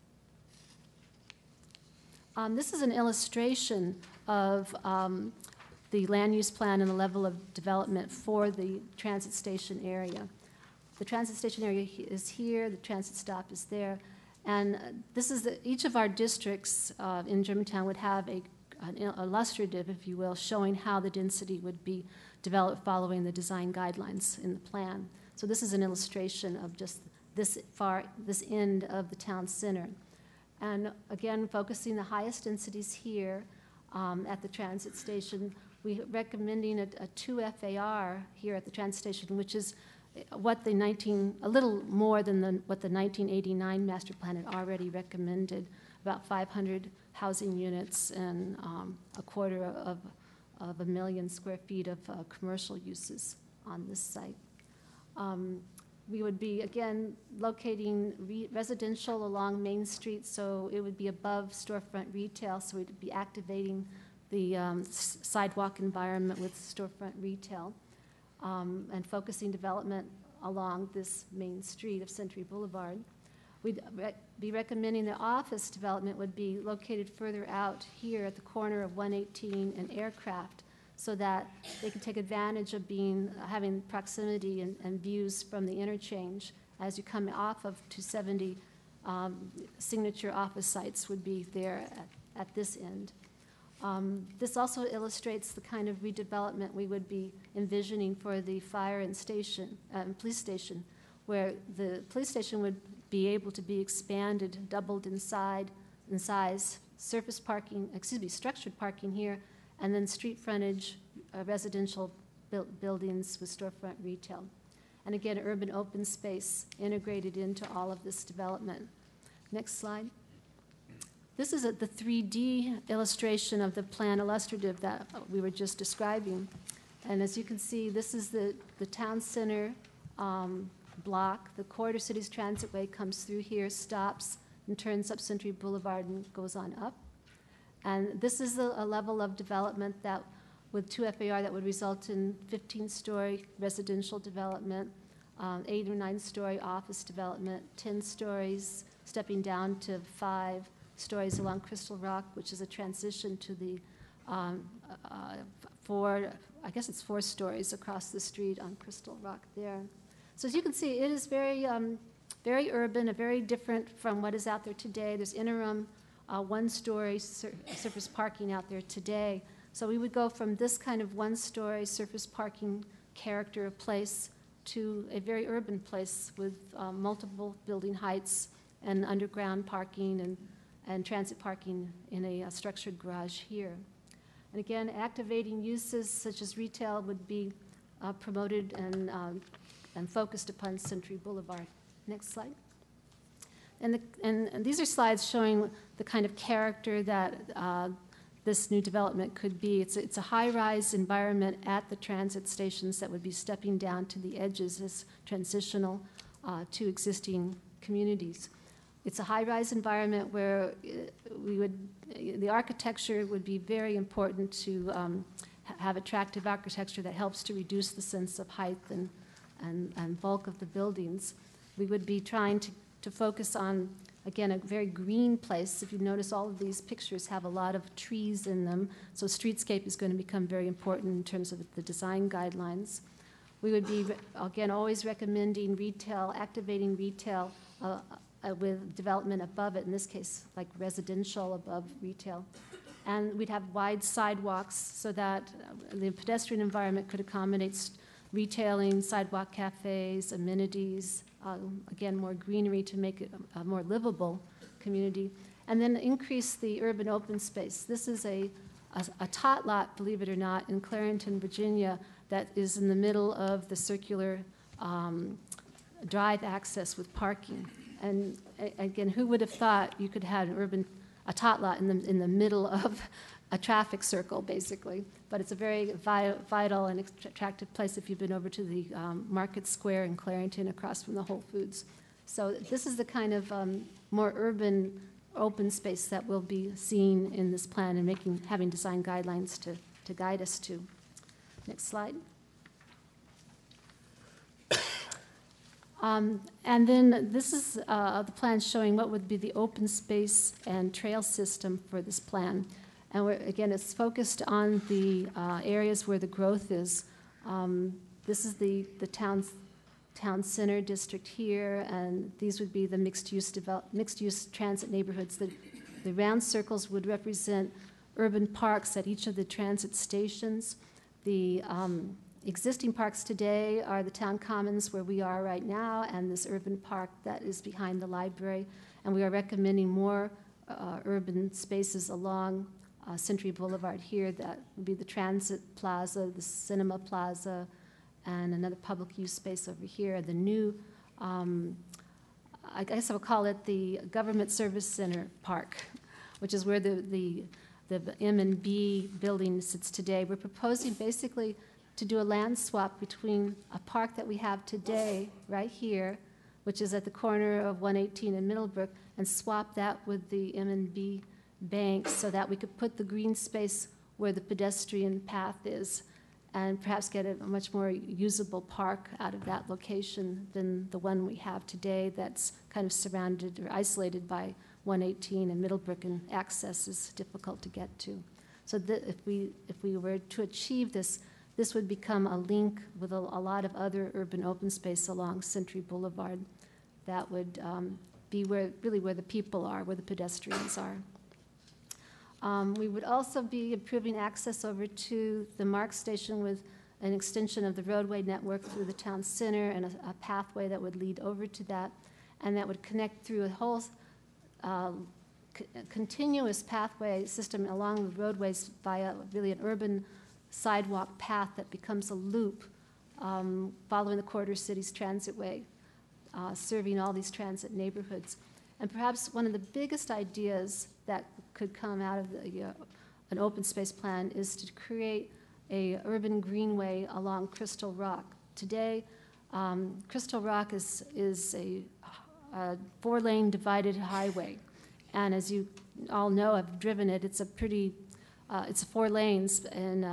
This is an illustration of the land use plan and the level of development for the transit station area. The transit station area is here, the transit stop is there, and this is each of our districts in Germantown would have an illustrative, if you will, showing how the density would be developed following the design guidelines in the plan. So this is an illustration of just this end of the town center. And again, focusing the highest densities here at the transit station, we're recommending a 2 FAR here at the transit station, which is what a little more than what the 1989 master plan had already recommended, about 500 housing units and a quarter of 1 million square feet of commercial uses on this site. We would be, again, locating residential along Main Street, so it would be above storefront retail, so we'd be activating the sidewalk environment with storefront retail and focusing development along this main street of Century Boulevard. We'd be recommending the office development would be located further out here at the corner of 118 and Aircraft, so that they can take advantage of having proximity and views from the interchange as you come off of 270. Signature office sites would be there at this end. This also illustrates the kind of redevelopment we would be envisioning for the fire and police station, where the police station would be able to be expanded, doubled in size, structured parking here, and then street frontage, residential buildings with storefront retail. And again, urban open space integrated into all of this development. Next slide. This is the 3D illustration of the plan illustrative that we were just describing. And as you can see, this is the town center block. The Corridor Cities Transitway comes through here, stops, and turns up Century Boulevard and goes on up. And this is a level of development that, with 2 FAR, that would result in 15-story residential development, 8 or 9-story office development, 10 stories, stepping down to 5 stories along Crystal Rock, which is a transition to the 4 stories across the street on Crystal Rock there. So as you can see, it is very, very urban, very different from what is out there today. There's interim 1-story surface parking out there today. So we would go from this kind of 1-story surface parking character of place to a very urban place with multiple building heights and underground parking and transit parking in a structured garage here. And again, activating uses such as retail would be promoted and focused upon Century Boulevard. Next slide. And these are slides showing the kind of character that this new development could be. It's a high-rise environment at the transit stations that would be stepping down to the edges as transitional to existing communities. It's a high-rise environment where the architecture would be very important to have attractive architecture that helps to reduce the sense of height and bulk of the buildings. We would be trying to focus on, again, a very green place. If you notice, all of these pictures have a lot of trees in them, so streetscape is going to become very important in terms of the design guidelines. We would be, again, always recommending retail, activating retail with development above it, in this case, like residential above retail. And we'd have wide sidewalks so that the pedestrian environment could accommodate retailing, sidewalk cafes, amenities, again, more greenery to make it a more livable community. And then increase the urban open space. This is a tot lot, believe it or not, in Clarington, Virginia, that is in the middle of the circular drive access with parking. And again, who would have thought you could have a tot lot in the middle of a traffic circle, basically? But it's a very vital and attractive place if you've been over to the Market Square in Clarington across from the Whole Foods. So this is the kind of more urban open space that we'll be seeing in this plan and having design guidelines to guide us to. Next slide. And then this is the plan showing what would be the open space and trail system for this plan. And again, it's focused on the areas where the growth is. This is the town center district here, and these would be the mixed-use transit neighborhoods. The round circles would represent urban parks at each of the transit stations. The existing parks today are the town commons where we are right now and this urban park that is behind the library. And we are recommending more urban spaces along Century Boulevard here. That would be the Transit Plaza, the Cinema Plaza, and another public use space over here. The new, I guess I would call it the Government Service Center Park, which is where the M&B building sits today. We're proposing basically to do a land swap between a park that we have today right here, which is at the corner of 118 and Middlebrook, and swap that with the M&B bank so that we could put the green space where the pedestrian path is and perhaps get a much more usable park out of that location than the one we have today that's kind of surrounded or isolated by 118 and Middlebrook, and access is difficult to get to. So if we were to achieve this, this would become a link with a lot of other urban open space along Century Boulevard that would be where the people are, where the pedestrians are. We would also be improving access over to the MARC station with an extension of the roadway network through the town center and a pathway that would lead over to that, and that would connect through a whole continuous pathway system along the roadways via really an urban sidewalk path that becomes a loop following the Quarter Cities Transitway, serving all these transit neighborhoods. And perhaps one of the biggest ideas that could come out of an open space plan is to create a urban greenway along Crystal Rock. Today, Crystal Rock is a 4-lane divided highway. And as you all know, I've driven it, it's 4 lanes and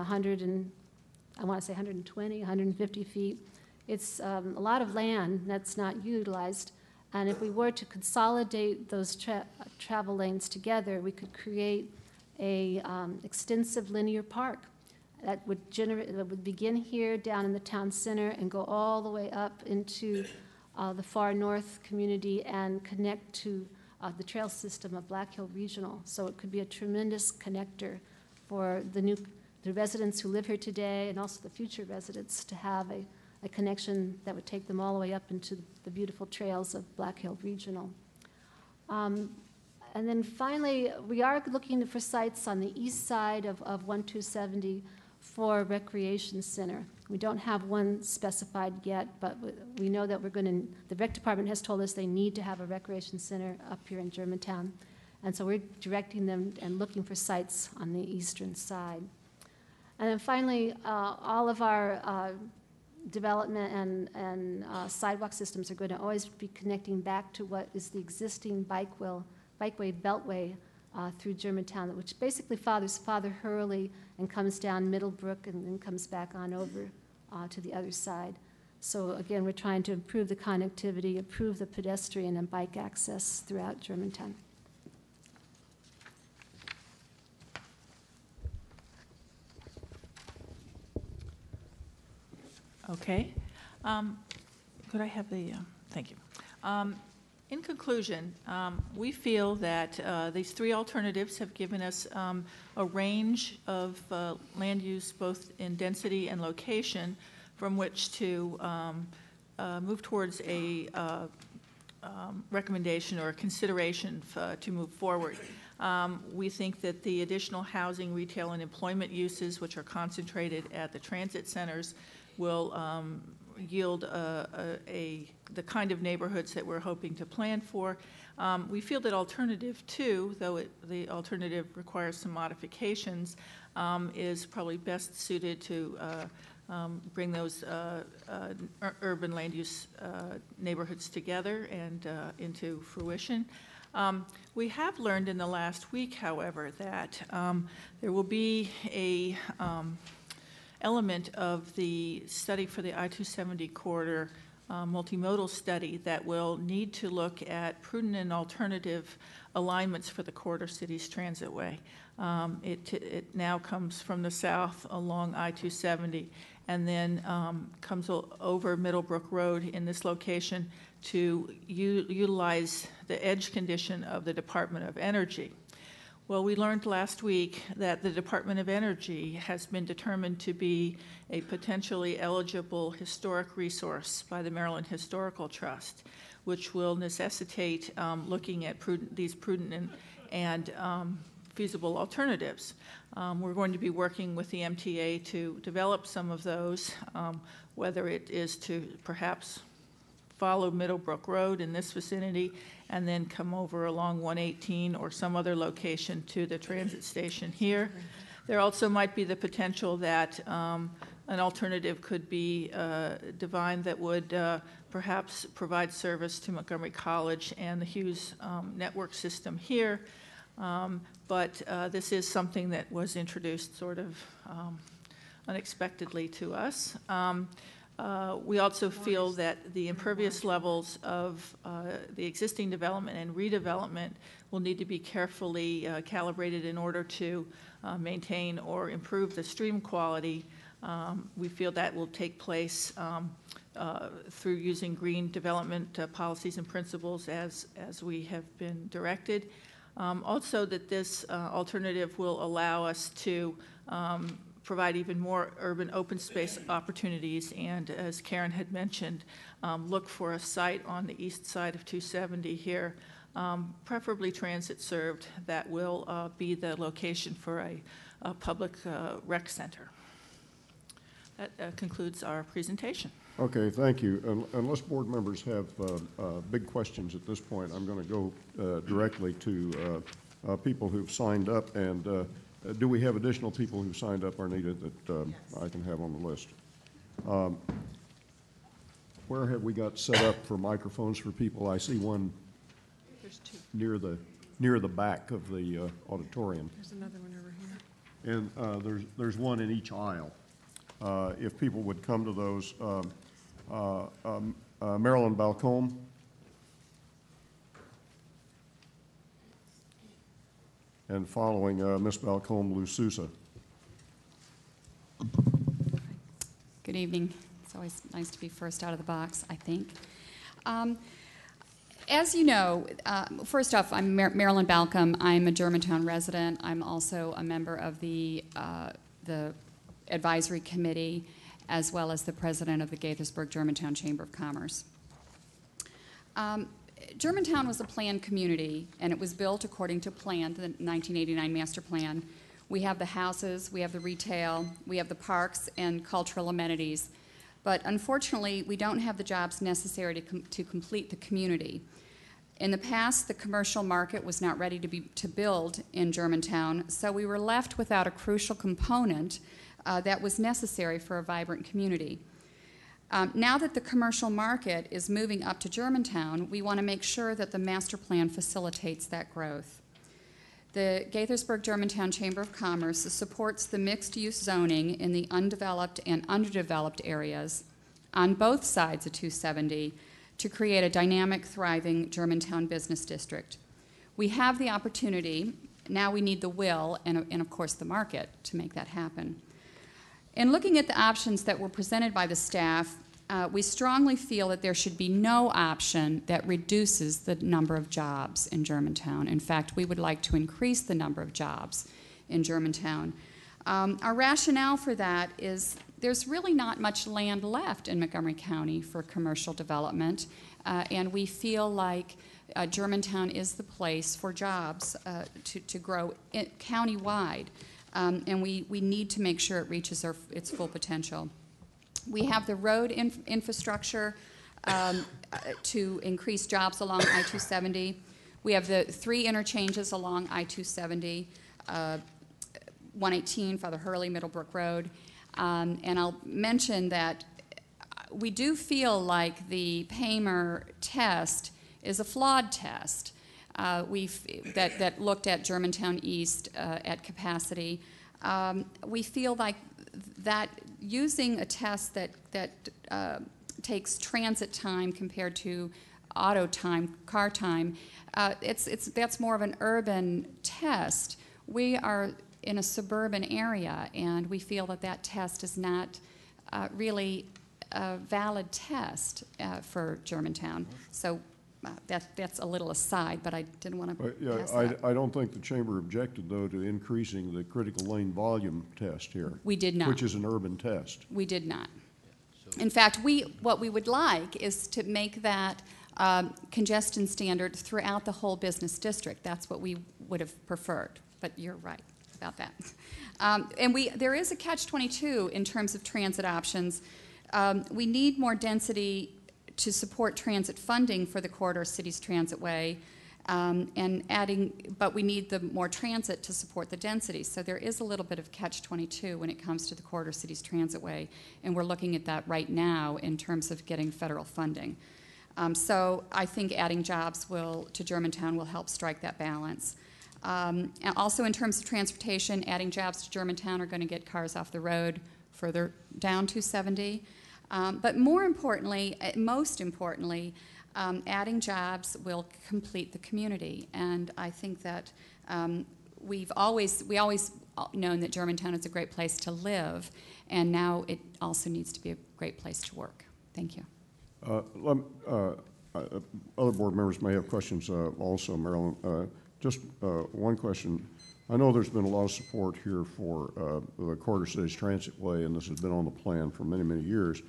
120, 150 feet. It's a lot of land that's not utilized. And if we were to consolidate those travel lanes together, we could create a extensive linear park that would begin here down in the town center and go all the way up into the far north community and connect to the trail system of Black Hill Regional. So it could be a tremendous connector for the residents who live here today and also the future residents to have a connection that would take them all the way up into the beautiful trails of Black Hill Regional. And then finally, we are looking for sites on the east side of 1-270 for a recreation center. We don't have one specified yet, but we know that the rec department has told us they need to have a recreation center up here in Germantown. And so we're directing them and looking for sites on the eastern side. And then finally, all of our development and sidewalk systems are going to always be connecting back to what is the existing bikeway beltway through Germantown, which basically follows Father Hurley and comes down Middlebrook and then comes back on over to the other side. So again, we're trying to improve the connectivity, improve the pedestrian and bike access throughout Germantown. Okay. Could I have the, thank you. In conclusion, we feel that these three alternatives have given us a range of land use, both in density and location, from which to move towards a recommendation or a consideration to move forward. We think that the additional housing, retail, and employment uses, which are concentrated at the transit centers, will yield the kind of neighborhoods that we're hoping to plan for. We feel that alternative two, though the alternative requires some modifications, is probably best suited to bring those urban land use neighborhoods together and into fruition. We have learned in the last week, however, that there will be a element of the study for the I-270 corridor multimodal study that will need to look at prudent and alternative alignments for the corridor cities transitway. It now comes from the south along I-270 and then comes over Middlebrook Road in this location to utilize the edge condition of the Department of Energy. Well, we learned last week that the Department of Energy has been determined to be a potentially eligible historic resource by the Maryland Historical Trust, which will necessitate looking at these prudent and feasible alternatives. We're going to be working with the MTA to develop some of those, whether it is to perhaps follow Middlebrook Road in this vicinity and then come over along 118 or some other location to the transit station here. There also might be the potential that an alternative could be Divine that would perhaps provide service to Montgomery College and the Hughes network system here. But this is something that was introduced sort of unexpectedly to us. We also feel that the impervious levels of the existing development and redevelopment will need to be carefully calibrated in order to maintain or improve the stream quality. We feel that will take place through using green development policies and principles as we have been directed. Also that this alternative will allow us to provide even more urban open space opportunities, and as Karen had mentioned, look for a site on the east side of 270 here, preferably transit served, that will be the location for a public rec center. That concludes our presentation. Okay, thank you. Unless board members have big questions at this point, I'm going to go directly to people who've signed up. And do we have additional people who signed up, Arnita, that I can have on the list? Where have we got set up for microphones for people? I see one near the back of the auditorium. There's another one over here. And there's one in each aisle. If people would come to those. Marilyn Balcombe. And following Ms. Balcombe, Lou Sousa. Good evening. It's always nice to be first out of the box, I think. As you know, first off, I'm Marilyn Balcombe. I'm a Germantown resident. I'm also a member of the advisory committee, as well as the president of the Gaithersburg-Germantown Chamber of Commerce. Germantown was a planned community, and it was built according to plan, the 1989 master plan. We have the houses, we have the retail, we have the parks and cultural amenities. But unfortunately, we don't have the jobs necessary to complete the community. In the past, the commercial market was not ready to build in Germantown, so we were left without a crucial component that was necessary for a vibrant community. Now that the commercial market is moving up to Germantown, we want to make sure that the master plan facilitates that growth. The Gaithersburg-Germantown Chamber of Commerce supports the mixed-use zoning in the undeveloped and underdeveloped areas on both sides of 270 to create a dynamic, thriving Germantown business district. We have the opportunity, now we need the will and of course the market to make that happen. In looking at the options that were presented by the staff, we strongly feel that there should be no option that reduces the number of jobs in Germantown. In fact, we would like to increase the number of jobs in Germantown. Our rationale for that is there's really not much land left in Montgomery County for commercial development, and we feel like Germantown is the place for jobs to grow countywide. And we need to make sure it reaches its full potential. We have the road infrastructure to increase jobs along I-270. We have the 3 interchanges along I-270, 118, Father Hurley, Middlebrook Road. And I'll mention that we do feel like the Paymer test is a flawed test. That looked at Germantown East at capacity. We feel like that using a test that takes transit time compared to auto time, car time, that's more of an urban test. We are in a suburban area, and we feel that test is not really a valid test for Germantown. So that's a little aside, but I didn't want to pass that. I don't think the Chamber objected, though, to increasing the critical lane volume test here. We did not. Which is an urban test. We did not. In fact, what we would like is to make that congestion standard throughout the whole business district. That's what we would have preferred, but you're right about that. And there is a catch-22 in terms of transit options. We need more density to support transit funding for the Corridor Cities Transitway, but we need the more transit to support the density. So there is a little bit of catch-22 when it comes to the Corridor Cities Transitway, and we're looking at that right now in terms of getting federal funding. So I think adding jobs to Germantown will help strike that balance. And also in terms of transportation, adding jobs to Germantown are going to get cars off the road further down 270. But more importantly, most importantly, adding jobs will complete the community. And I think that we always known that Germantown is a great place to live, and now it also needs to be a great place to work. Thank you. Other board members may have questions also, Marilyn. Just one question. I know there's been a lot of support here for the Corridor Cities Transitway, and this has been on the plan for many, many years.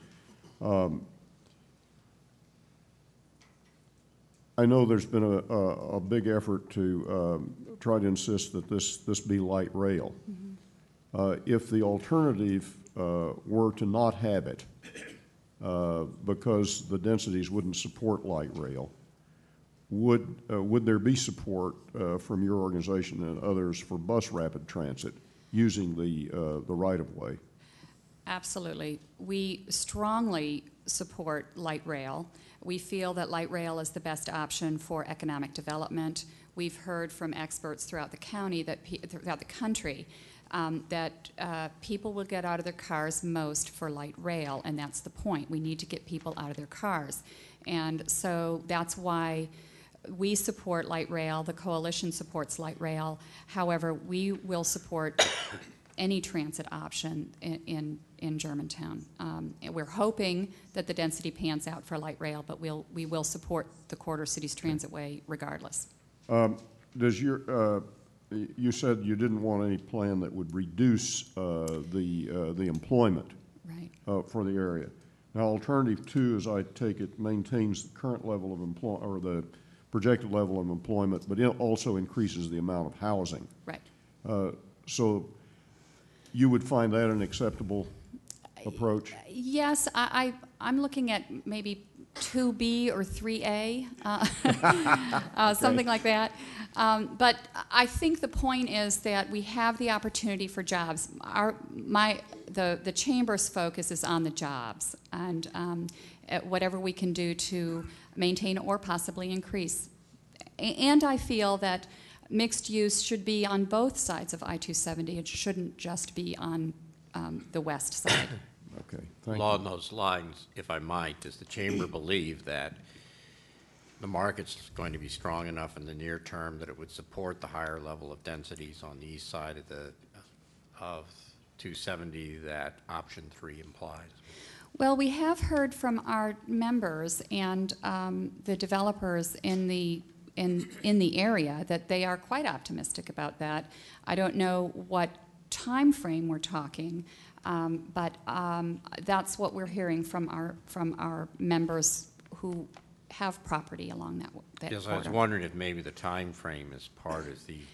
I know there's been a big effort to try to insist that this be light rail. Mm-hmm. If the alternative were to not have it, because the densities wouldn't support light rail, would there be support from your organization and others for bus rapid transit using the right-of-way? Absolutely. We strongly support light rail. We feel that light rail is the best option for economic development. We've heard from experts throughout the county, throughout the country, that people will get out of their cars most for light rail, and that's the point. We need to get people out of their cars. And so that's why we support light rail. The coalition supports light rail. However, we will support any transit option in Germantown. We're hoping that the density pans out for light rail, but we will support the Corridor Cities Transitway regardless. You said you didn't want any plan that would reduce the employment for the area. Now, Alternative 2, as I take it, maintains the current level of employment, or the projected level of employment, but it also increases the amount of housing. Right. So you would find that an acceptable approach? Yes, I'm looking at maybe 2B or 3A, something like that. But I think the point is that we have the opportunity for jobs. The Chamber's focus is on the jobs and whatever we can do to maintain or possibly increase. And I feel that mixed use should be on both sides of I-270. It shouldn't just be on the west side. Okay, thank you. Along those lines, if I might, does the Chamber believe that the market's going to be strong enough in the near term that it would support the higher level of densities on the east side of 270 that option 3 implies? Well, we have heard from our members and the developers in the area that they are quite optimistic about that. I don't know what time frame we're talking, but that's what we're hearing from our members who have property along that Yes, corridor. I was wondering if maybe the time frame is part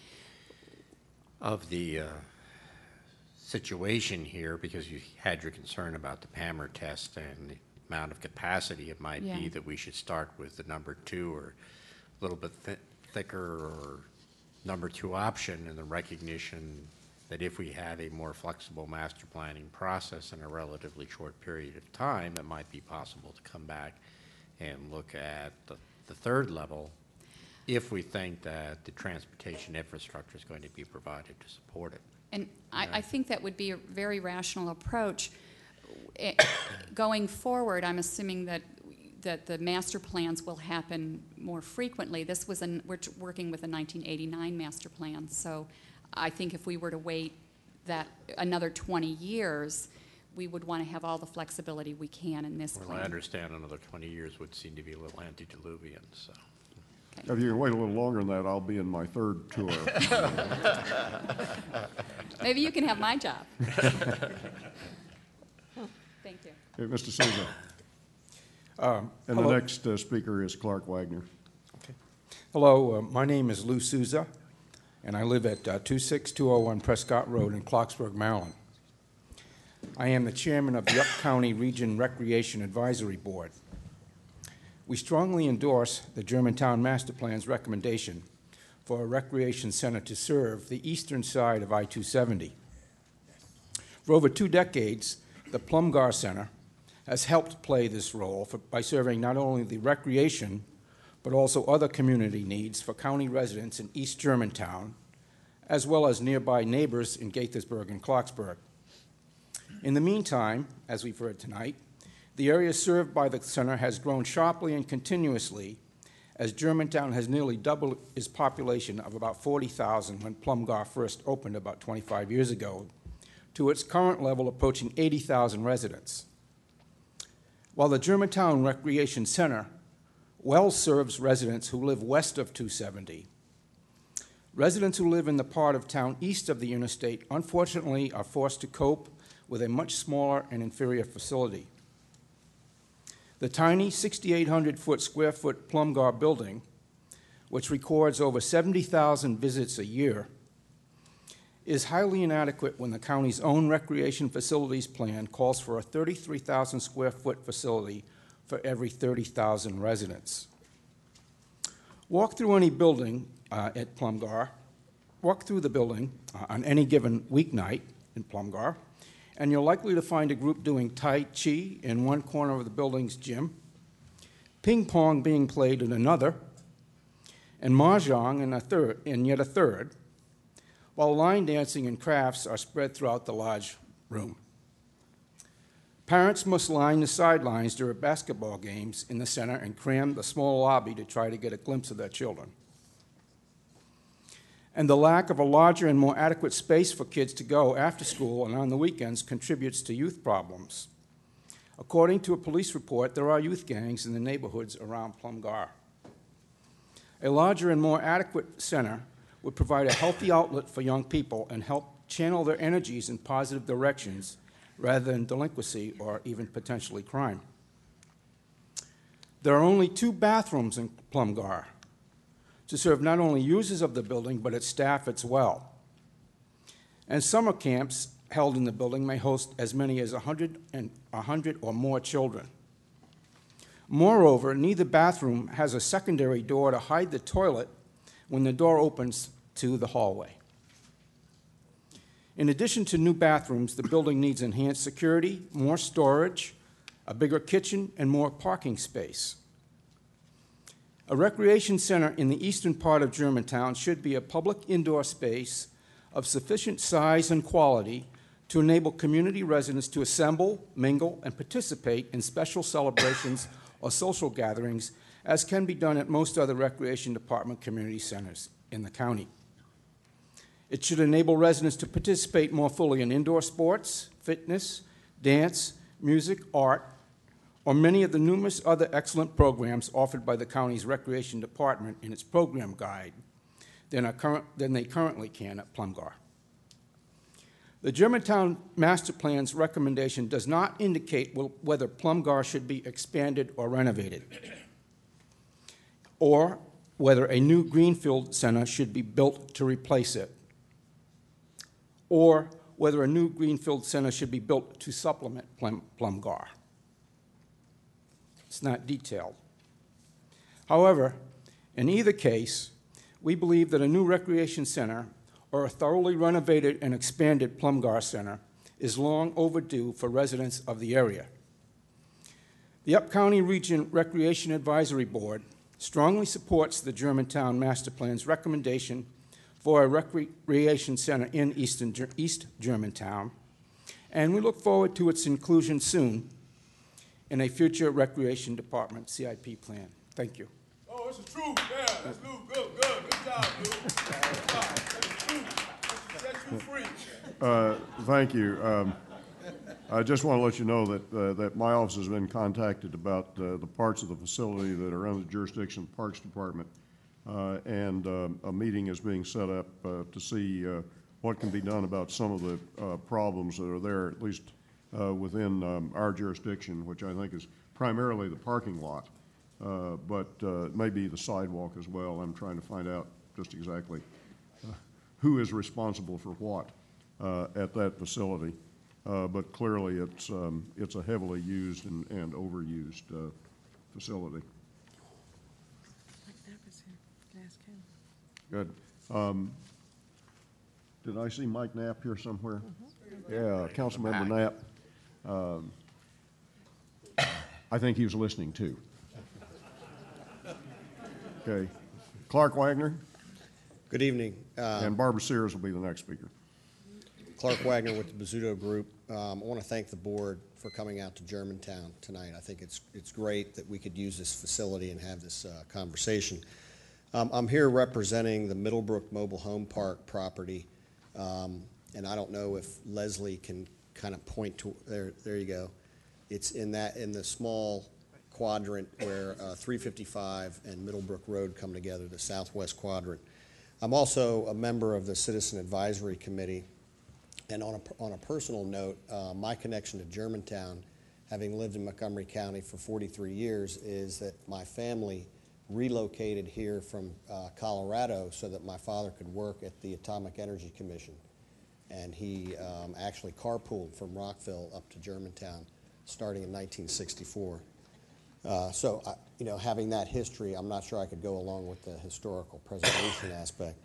of the situation here, because you had your concern about the PAMR test and the amount of capacity it might be that we should start with the number 2 or a little bit thicker or number 2 option, and the recognition that if we had a more flexible master planning process in a relatively short period of time, it might be possible to come back and look at the third level if we think that the transportation infrastructure is going to be provided to support it. And I think that would be a very rational approach. Going forward, I'm assuming that the master plans will happen more frequently. We're working with a 1989 master plan, so I think if we were to wait that another 20 years, we would want to have all the flexibility we can in this plan. Well, I understand another 20 years would seem to be a little antediluvian, so. Okay. If you can wait a little longer than that, I'll be in my 3rd tour. Maybe you can have my job. Thank you. Okay, Mr. Souza. And Hello. the next speaker is Clark Wagner. Hello, my name is Lou Souza, and I live at 26201 Prescott Road in Clarksburg, Maryland. I am the chairman of the Yup County Region Recreation Advisory Board. We strongly endorse the Germantown Master Plan's recommendation for a recreation center to serve the eastern side of I-270. For over 2 decades, the Plumgar Center has helped play this role by serving not only the recreation, but also other community needs for county residents in East Germantown, as well as nearby neighbors in Gaithersburg and Clarksburg. In the meantime, as we've heard tonight, the area served by the center has grown sharply and continuously, as Germantown has nearly doubled its population of about 40,000 when Plumgar first opened about 25 years ago, to its current level approaching 80,000 residents. While the Germantown Recreation Center well serves residents who live west of 270, residents who live in the part of town east of the interstate unfortunately are forced to cope with a much smaller and inferior facility. The tiny 6,800 square foot Plumgar building, which records over 70,000 visits a year, is highly inadequate when the county's own recreation facilities plan calls for a 33,000 square foot facility for every 30,000 residents. Walk through any building at Plumgar, walk through the building on any given weeknight in Plumgar, and you're likely to find a group doing Tai Chi in one corner of the building's gym, ping pong being played in another, and mahjong in yet a third, while line dancing and crafts are spread throughout the large room. Parents must line the sidelines during basketball games in the center and cram the small lobby to try to get a glimpse of their children. And the lack of a larger and more adequate space for kids to go after school and on the weekends contributes to youth problems. According to a police report, there are youth gangs in the neighborhoods around Plumgar. A larger and more adequate center would provide a healthy outlet for young people and help channel their energies in positive directions rather than delinquency or even potentially crime. There are only 2 bathrooms in Plumgar to serve not only users of the building, but its staff as well. And summer camps held in the building may host as many as 100 or more children. Moreover, neither bathroom has a secondary door to hide the toilet when the door opens to the hallway. In addition to new bathrooms, the building needs enhanced security, more storage, a bigger kitchen, and more parking space. A recreation center in the eastern part of Germantown should be a public indoor space of sufficient size and quality to enable community residents to assemble, mingle, and participate in special celebrations or social gatherings, as can be done at most other recreation department community centers in the county. It should enable residents to participate more fully in indoor sports, fitness, dance, music, art, or many of the numerous other excellent programs offered by the county's recreation department in its program guide than they currently can at Plumgar. The Germantown Master Plan's recommendation does not indicate whether Plumgar should be expanded or renovated, or whether a new greenfield center should be built to replace it, or whether a new greenfield center should be built to supplement Plumgar. It's not detailed. However, in either case, we believe that a new recreation center or a thoroughly renovated and expanded Plumgar Center is long overdue for residents of the area. The Up-County Region Recreation Advisory Board strongly supports the Germantown Master Plan's recommendation for a recreation center in East Germantown, and we look forward to its inclusion soon in a future Recreation Department CIP plan. Thank you. Oh, it's the truth. Yeah, that's Lou. Good job, Lou. Good job. Set you free. Thank you. I just want to let you know that my office has been contacted about the parts of the facility that are under the jurisdiction of the Parks Department, and a meeting is being set up to see what can be done about some of the problems that are there, at least within our jurisdiction, which I think is primarily the parking lot, but it may be the sidewalk as well. I'm trying to find out just exactly who is responsible for what at that facility. But clearly it's a heavily used and overused facility. Good. Did I see Mike Knapp here somewhere? Yeah, Councilmember Knapp. I think he was listening too. Okay. Clark Wagner. Good evening. And Barbara Sears will be the next speaker. Clark Wagner with the Bizzuto Group. I want to thank the board for coming out to Germantown tonight. I think it's great that we could use this facility and have this conversation. I'm here representing the Middlebrook Mobile Home Park property, and I don't know if Leslie can kind of point to there you go. It's in the small quadrant where 355 and Middlebrook Road come together, the southwest quadrant. I'm also a member of the Citizen Advisory Committee. And on a personal note, my connection to Germantown, having lived in Montgomery County for 43 years, is that my family relocated here from Colorado so that my father could work at the Atomic Energy Commission. And he actually carpooled from Rockville up to Germantown starting in 1964. So, having that history, I'm not sure I could go along with the historical preservation aspect.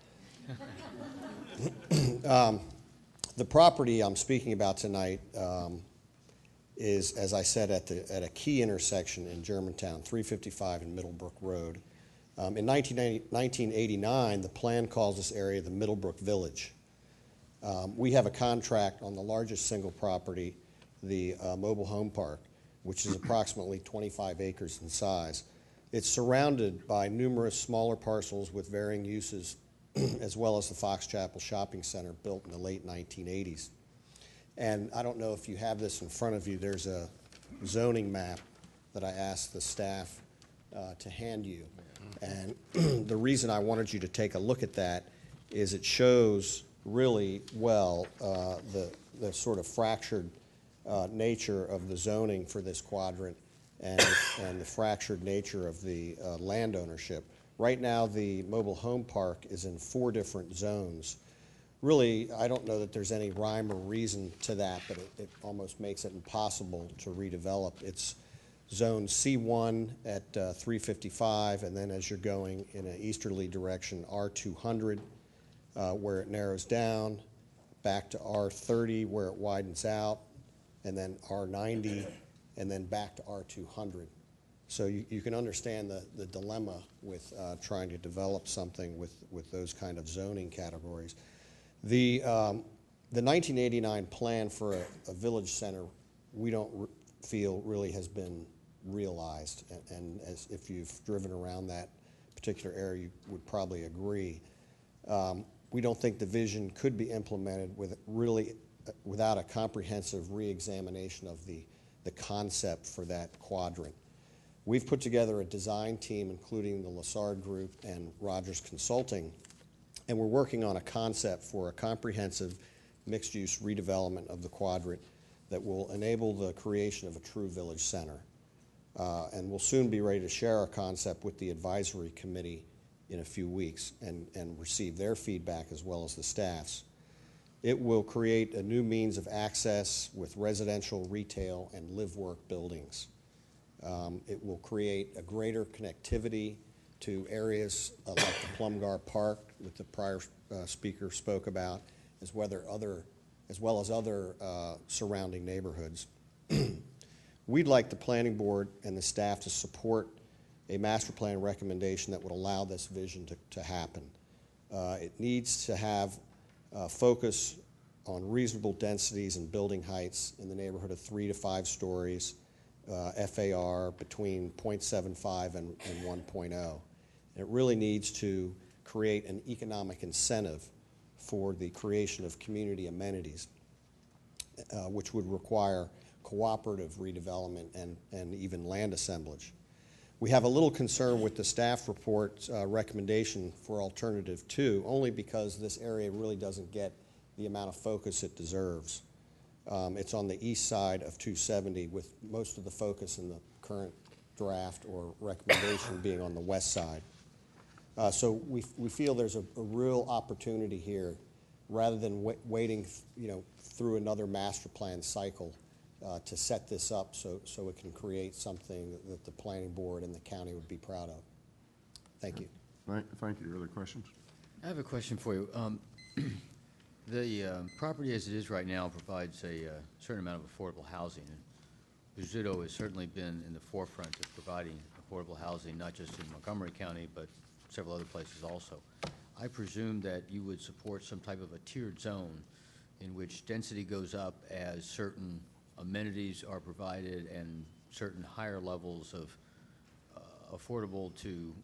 The property I'm speaking about tonight is, as I said, at a key intersection in Germantown, 355 and Middlebrook Road. In 1989, the plan calls this area the Middlebrook Village. We have a contract on the largest single property, the mobile home park, which is approximately 25 acres in size. It's surrounded by numerous smaller parcels with varying uses, as well as the Fox Chapel Shopping Center built in the late 1980s. And I don't know if you have this in front of you, there's a zoning map that I asked the staff to hand you. And the reason I wanted you to take a look at that is it shows really well the sort of fractured nature of the zoning for this quadrant and the fractured nature of the land ownership. Right now, the mobile home park is in 4 different zones. Really, I don't know that there's any rhyme or reason to that, but it almost makes it impossible to redevelop. It's zone C1 at 355, and then as you're going in an easterly direction, R200, where it narrows down, back to R30 where it widens out, and then R90, and then back to R200. So you can understand the dilemma with trying to develop something with those kind of zoning categories. The 1989 plan for a village center, we don't feel really has been realized, and as if you've driven around that particular area, you would probably agree. We don't think the vision could be implemented without a comprehensive re-examination of the concept for that quadrant. We've put together a design team, including the Lassard Group and Rogers Consulting, and we're working on a concept for a comprehensive mixed-use redevelopment of the quadrant that will enable the creation of a true village center. And we'll soon be ready to share our concept with the advisory committee in a few weeks and receive their feedback as well as the staff's. It will create a new means of access with residential, retail, and live-work buildings. It will create a greater connectivity to areas like the Plumgar Park that the prior speaker spoke about, as well as other surrounding neighborhoods. We'd like the planning board and the staff to support a master plan recommendation that would allow this vision to happen. It needs to have focus on reasonable densities and building heights in the neighborhood of 3 to 5 stories, FAR between 0.75 and 1.0. It really needs to create an economic incentive for the creation of community amenities, which would require cooperative redevelopment and even land assemblage. We have a little concern with the staff report's recommendation for alternative 2, only because this area really doesn't get the amount of focus it deserves. It's on the east side of 270, with most of the focus in the current draft or recommendation being on the west side. So we feel there's a real opportunity here, rather than waiting through another master plan cycle to set this up so it can create something that the planning board and the county would be proud of. Thank you. Thank you. Other questions? I have a question for you. The property as it is right now provides a certain amount of affordable housing. Bozzuto has certainly been in the forefront of providing affordable housing, not just in Montgomery County, but several other places also. I presume that you would support some type of a tiered zone in which density goes up as certain amenities are provided and certain higher levels of affordable to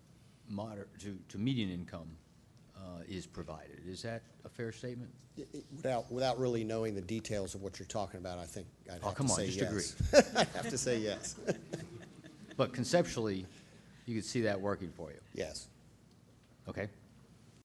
median income is provided. Is that a fair statement? Without really knowing the details of what you're talking about, I think I'd have to say yes. Agree. I'd have to say yes. But conceptually, you could see that working for you? Yes. Okay.